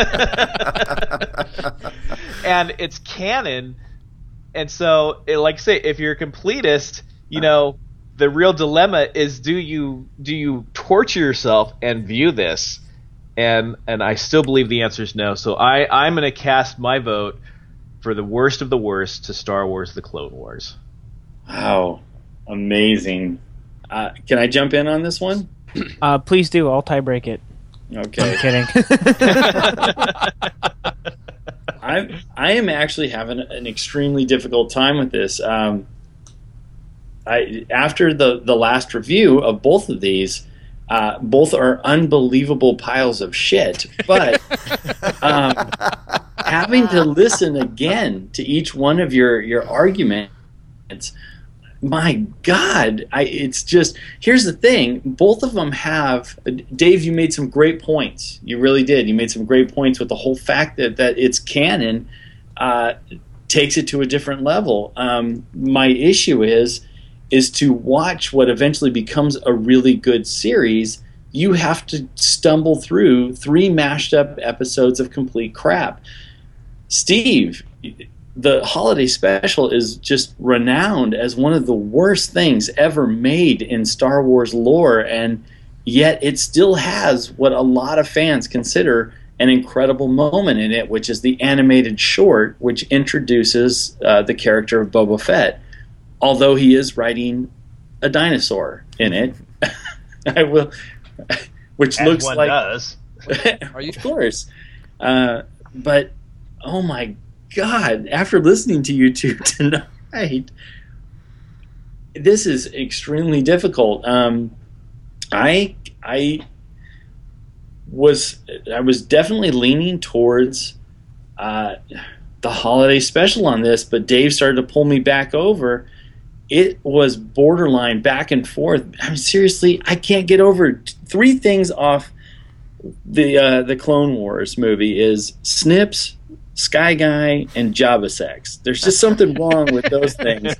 And it's canon, and so, it, like I say, if you're a completist, you know, the real dilemma is: do you do you torture yourself and view this? And and I still believe the answer is no. So I I'm going to cast my vote for the worst of the worst to Star Wars: The Clone Wars. Wow, amazing. Uh, can I jump in on this one? Uh, please do. I'll tie break it. Okay. I'm kidding. I I am actually having an extremely difficult time with this. Um, I after the the last review of both of these, uh, both are unbelievable piles of shit. But um, having to listen again to each one of your your arguments. My God, I, it's just, here's the thing. Both of them have, Dave, you made some great points. You really did. You made some great points with the whole fact that, that it's canon uh, takes it to a different level. Um, my issue is, is to watch what eventually becomes a really good series, you have to stumble through three mashed up episodes of complete crap. Steve, the holiday special is just renowned as one of the worst things ever made in Star Wars lore, and yet it still has what a lot of fans consider an incredible moment in it, which is the animated short, which introduces uh, the character of Boba Fett. Although he is riding a dinosaur in it, I will, which As looks one like does. Are you? Of course, uh, but oh my God, after listening to you two tonight, this is extremely difficult. Um, I I was I was definitely leaning towards uh, the holiday special on this, but Dave started to pull me back over. It was borderline back and forth. I mean, seriously, I can't get over three things off the uh, the Clone Wars movie is Snips, Sky Guy, and Jabba Sex. There's just something wrong with those things.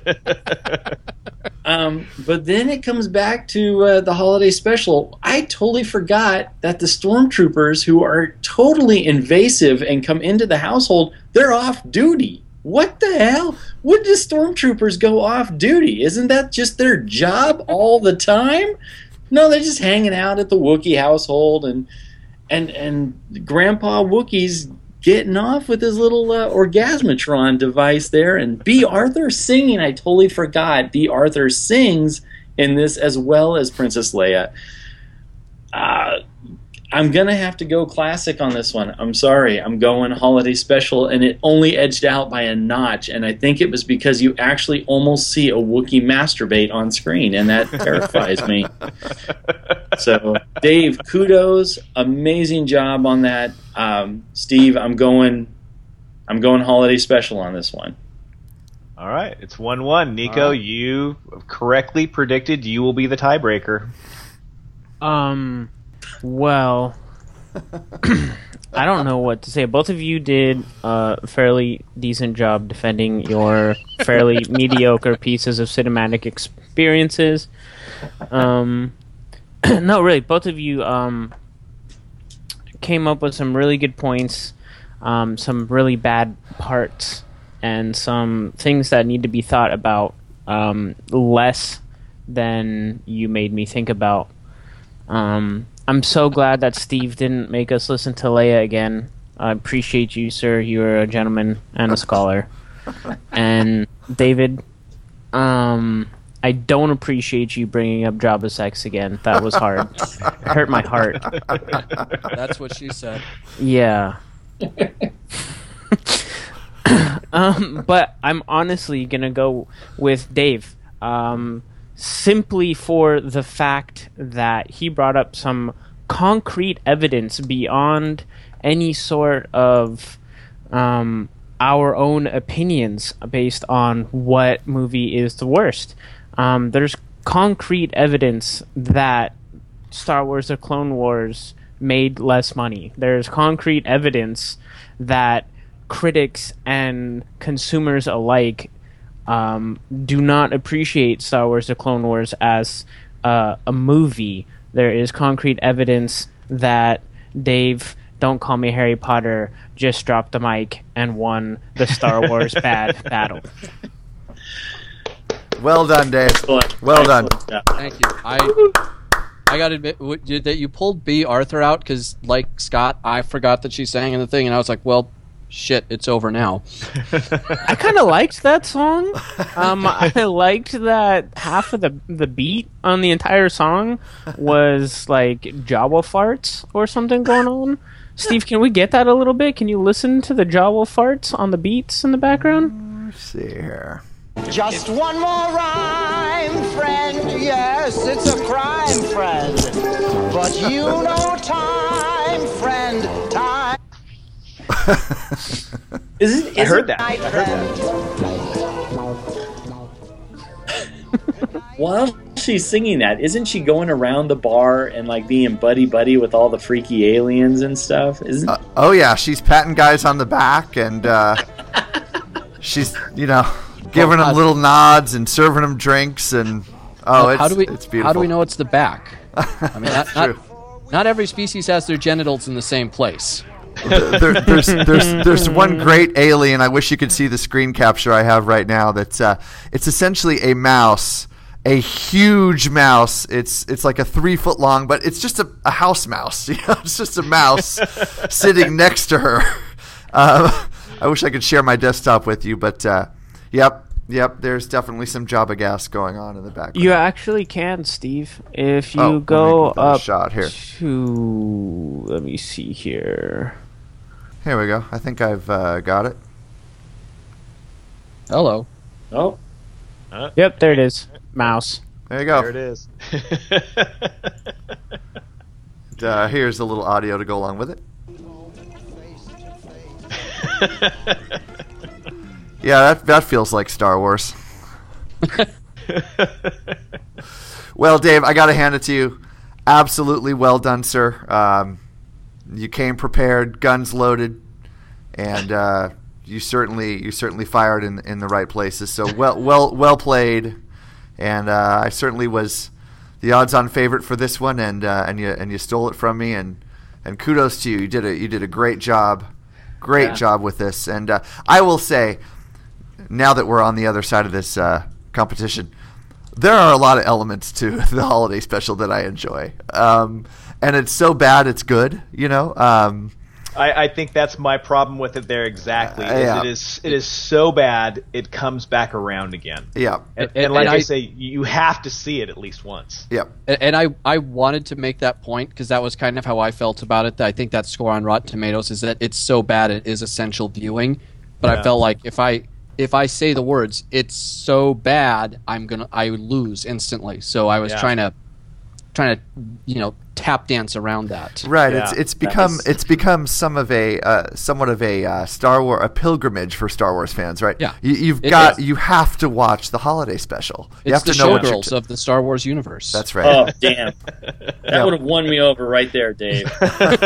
Um, but then it comes back to uh, the holiday special. I totally forgot that the stormtroopers, who are totally invasive and come into the household, they're off duty. What the hell? When do stormtroopers go off duty? Isn't that just their job all the time? No, they're just hanging out at the Wookiee household, and and and Grandpa Wookiee's getting off with his little uh, Orgasmatron device there, and B. Arthur singing. I totally forgot. B. Arthur sings in this as well as Princess Leia. Uh, I'm going to have to go classic on this one. I'm sorry. I'm going holiday special, and it only edged out by a notch, and I think it was because you actually almost see a Wookiee masturbate on screen, and that terrifies me. So, Dave, kudos. Amazing job on that. Um, Steve, I'm going I'm going holiday special on this one. All right, it's one one. Nico, right. You correctly predicted you will be the tiebreaker. Um, well, I don't know what to say. Both of you did a fairly decent job defending your fairly mediocre pieces of cinematic experiences. Um, no, really, both of you um, came up with some really good points, um, some really bad parts, and some things that need to be thought about um, less than you made me think about. Um, I'm so glad that Steve didn't make us listen to Leia again. I appreciate you, sir. You're a gentleman and a scholar. And David, um, I don't appreciate you bringing up Jabba Sex again. That was hard. It hurt my heart. That's what she said. Yeah. um, but I'm honestly going to go with Dave. Um... Simply for the fact that he brought up some concrete evidence beyond any sort of um, our own opinions based on what movie is the worst. Um, there's concrete evidence that Star Wars: The Clone Wars made less money. There's concrete evidence that critics and consumers alike um, do not appreciate Star Wars: The Clone Wars as uh, a movie. There is concrete evidence that Dave, don't call me Harry Potter, just dropped the mic and won the Star Wars bad battle. Well done, Dave. Excellent. Well done. Excellent. Thank you. I I gotta admit w- did- that you pulled B. Arthur out because, like Scott, I forgot that she sang in the thing, and I was like, well, shit, it's over now. I kind of liked that song. Um, I liked that half of the the beat on the entire song was like Jawa farts or something going on. Steve, can we get that a little bit? Can you listen to the Jawa farts on the beats in the background? Let's see here. Just one more rhyme, friend. Yes, it's a crime, friend. But you know time, friend. Time. Is it, is I heard it that. I heard that. While she's singing that, isn't she going around the bar and like being buddy buddy with all the freaky aliens and stuff? Isn't? Uh, oh yeah, she's patting guys on the back, and uh, she's you know giving them little nods and serving them drinks, and oh, it's, how do we it's beautiful. how do we know it's the back? I mean, not, true. not, not every species has their genitals in the same place. there, there's there's there's one great alien. I wish you could see the screen capture I have right now. That's uh, it's essentially a mouse, a huge mouse. It's it's like a three foot long, but it's just a, a house mouse. You know, it's just a mouse sitting next to her. Uh, I wish I could share my desktop with you, but uh, yep, yep. There's definitely some Jabba gas going on in the background. You actually can, Steve. If you Oh, go let me give that a up shot here. to, let me see here. Here we go. I think I've uh, got it. Hello. Oh. Uh, Yep, there it is. Mouse. There you go. There it is. Uh, here's a little audio to go along with it. Yeah, that that feels like Star Wars. Well, Dave, I got to hand it to you. Absolutely well done, sir. Um, you came prepared, guns loaded, and uh, you certainly you certainly fired in in the right places. So well well well played, and uh, I certainly was the odds-on favorite for this one, and uh, and you and you stole it from me, and and kudos to you. You did a you did a great job, great Yeah. job with this, and uh, I will say, now that we're on the other side of this uh, competition, there are a lot of elements to the holiday special that I enjoy, um, and it's so bad it's good. You know. Um, I, I think that's my problem with it there exactly. Uh, is yeah. It is it is so bad it comes back around again. Yeah. And, And- and like and I, I- say, you have to see it at least once. Yep. And, and I, I wanted to make that point because that was kind of how I felt about it. I think that score on Rotten Tomatoes is that it's so bad it is essential viewing. But Yeah. I felt like if I if I say the words "it's so bad," I'm gonna I would lose instantly. So I was Yeah. trying to trying to you know tap dance around that. Right. Yeah. It's it's That become was- it's become some of a uh, somewhat of a uh, Star Wars a pilgrimage for Star Wars fans, right? Yeah. You, you've It got is. you have to watch the holiday special. You It's have the to know what you're showgirls t- of the Star Wars universe. That's right. Oh, damn. That Yeah. would have won me over right there, Dave. Throw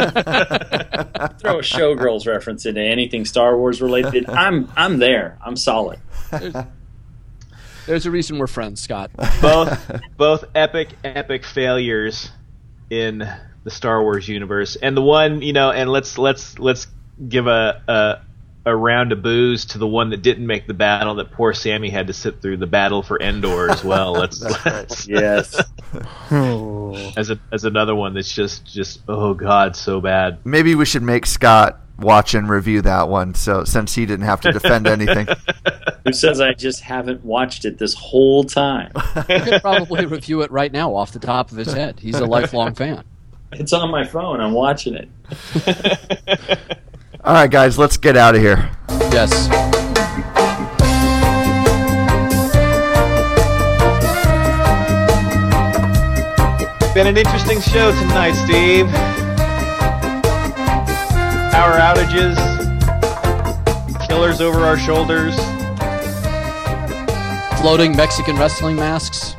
a Showgirls reference into anything Star Wars related. I'm I'm there. I'm solid. There's, there's a reason we're friends, Scott. both both epic epic failures in the Star Wars universe, and the one you know, and let's let's let's give a a, a round of boos to the one that didn't make the battle. That poor Sammy had to sit through the battle for Endor as well. Let's, let's Yes. as a as another one that's just just oh god, so bad. Maybe we should make Scott watch and review that one, so since he didn't have to defend anything. Who says I just haven't watched it this whole time? He could probably review it right now off the top of his head. He's a lifelong fan. It's on my phone. I'm watching it. All right, guys, let's get out of here. Yes. Been an interesting show tonight, Steve. Power outages, killers over our shoulders. Floating Mexican wrestling masks.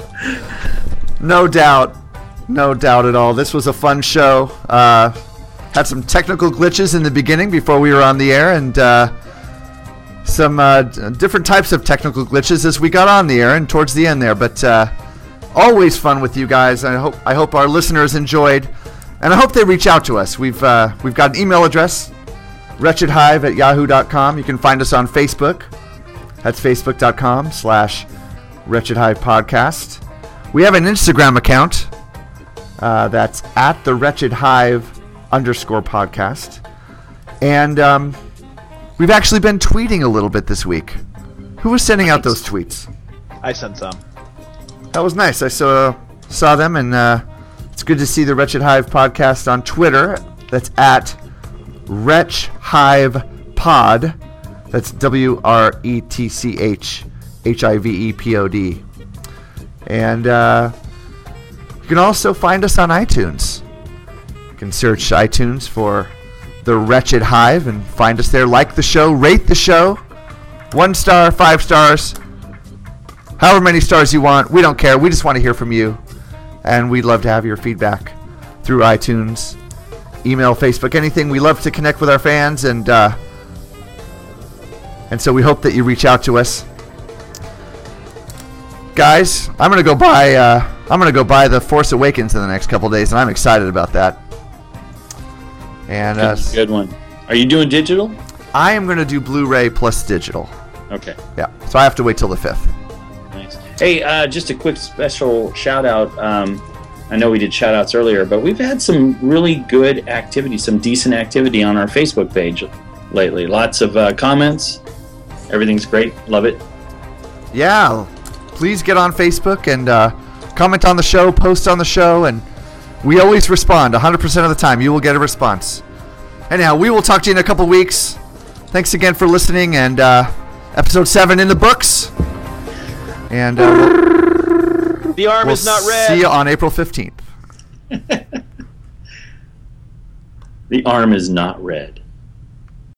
No doubt. No doubt at all. This was a fun show. Uh, had some technical glitches in the beginning before we were on the air, and uh, some uh, different types of technical glitches as we got on the air and towards the end there. But uh, always fun with you guys. I hope I hope our listeners enjoyed, and I hope they reach out to us. We've uh, we've got an email address, wretched hive at yahoo dot com. You can find us on Facebook. That's facebook dot com slash wretched hive podcast. We have an Instagram account. Uh, that's at the wretched hive underscore podcast. And um, we've actually been tweeting a little bit this week. Who was sending out those tweets? I sent some. That was nice. I saw saw them, and uh, it's good to see the Wretched Hive podcast on Twitter. That's at Wretch Hive Pod. That's W R E T C H H I V E P O D. And uh, you can also find us on iTunes. You can search iTunes for The Wretched Hive and find us there. Like the show, rate the show. One star, five stars, however many stars you want. We don't care. We just want to hear from you. And we'd love to have your feedback through iTunes, email, Facebook, anything. We love to connect with our fans, and uh, and so we hope that you reach out to us. Guys, I'm gonna go buy. Uh, I'm gonna go buy The Force Awakens in the next couple days, and I'm excited about that. And uh, good one. Are you doing digital? I am gonna do Blu-ray plus digital. Okay. Yeah. So I have to wait till the fifth. Nice. Hey, uh, just a quick special shout out. Um, I know we did shout outs earlier, but we've had some really good activity, some decent activity on our Facebook page lately. Lots of uh, comments. Everything's great. Love it. Yeah. Please get on Facebook and uh, comment on the show, post on the show, and we always respond one hundred percent of the time. You will get a response. Anyhow, we will talk to you in a couple weeks. Thanks again for listening, and uh, episode seven in the books. And uh, we'll, the arm we'll is not red. See you on April fifteenth. The arm is not red.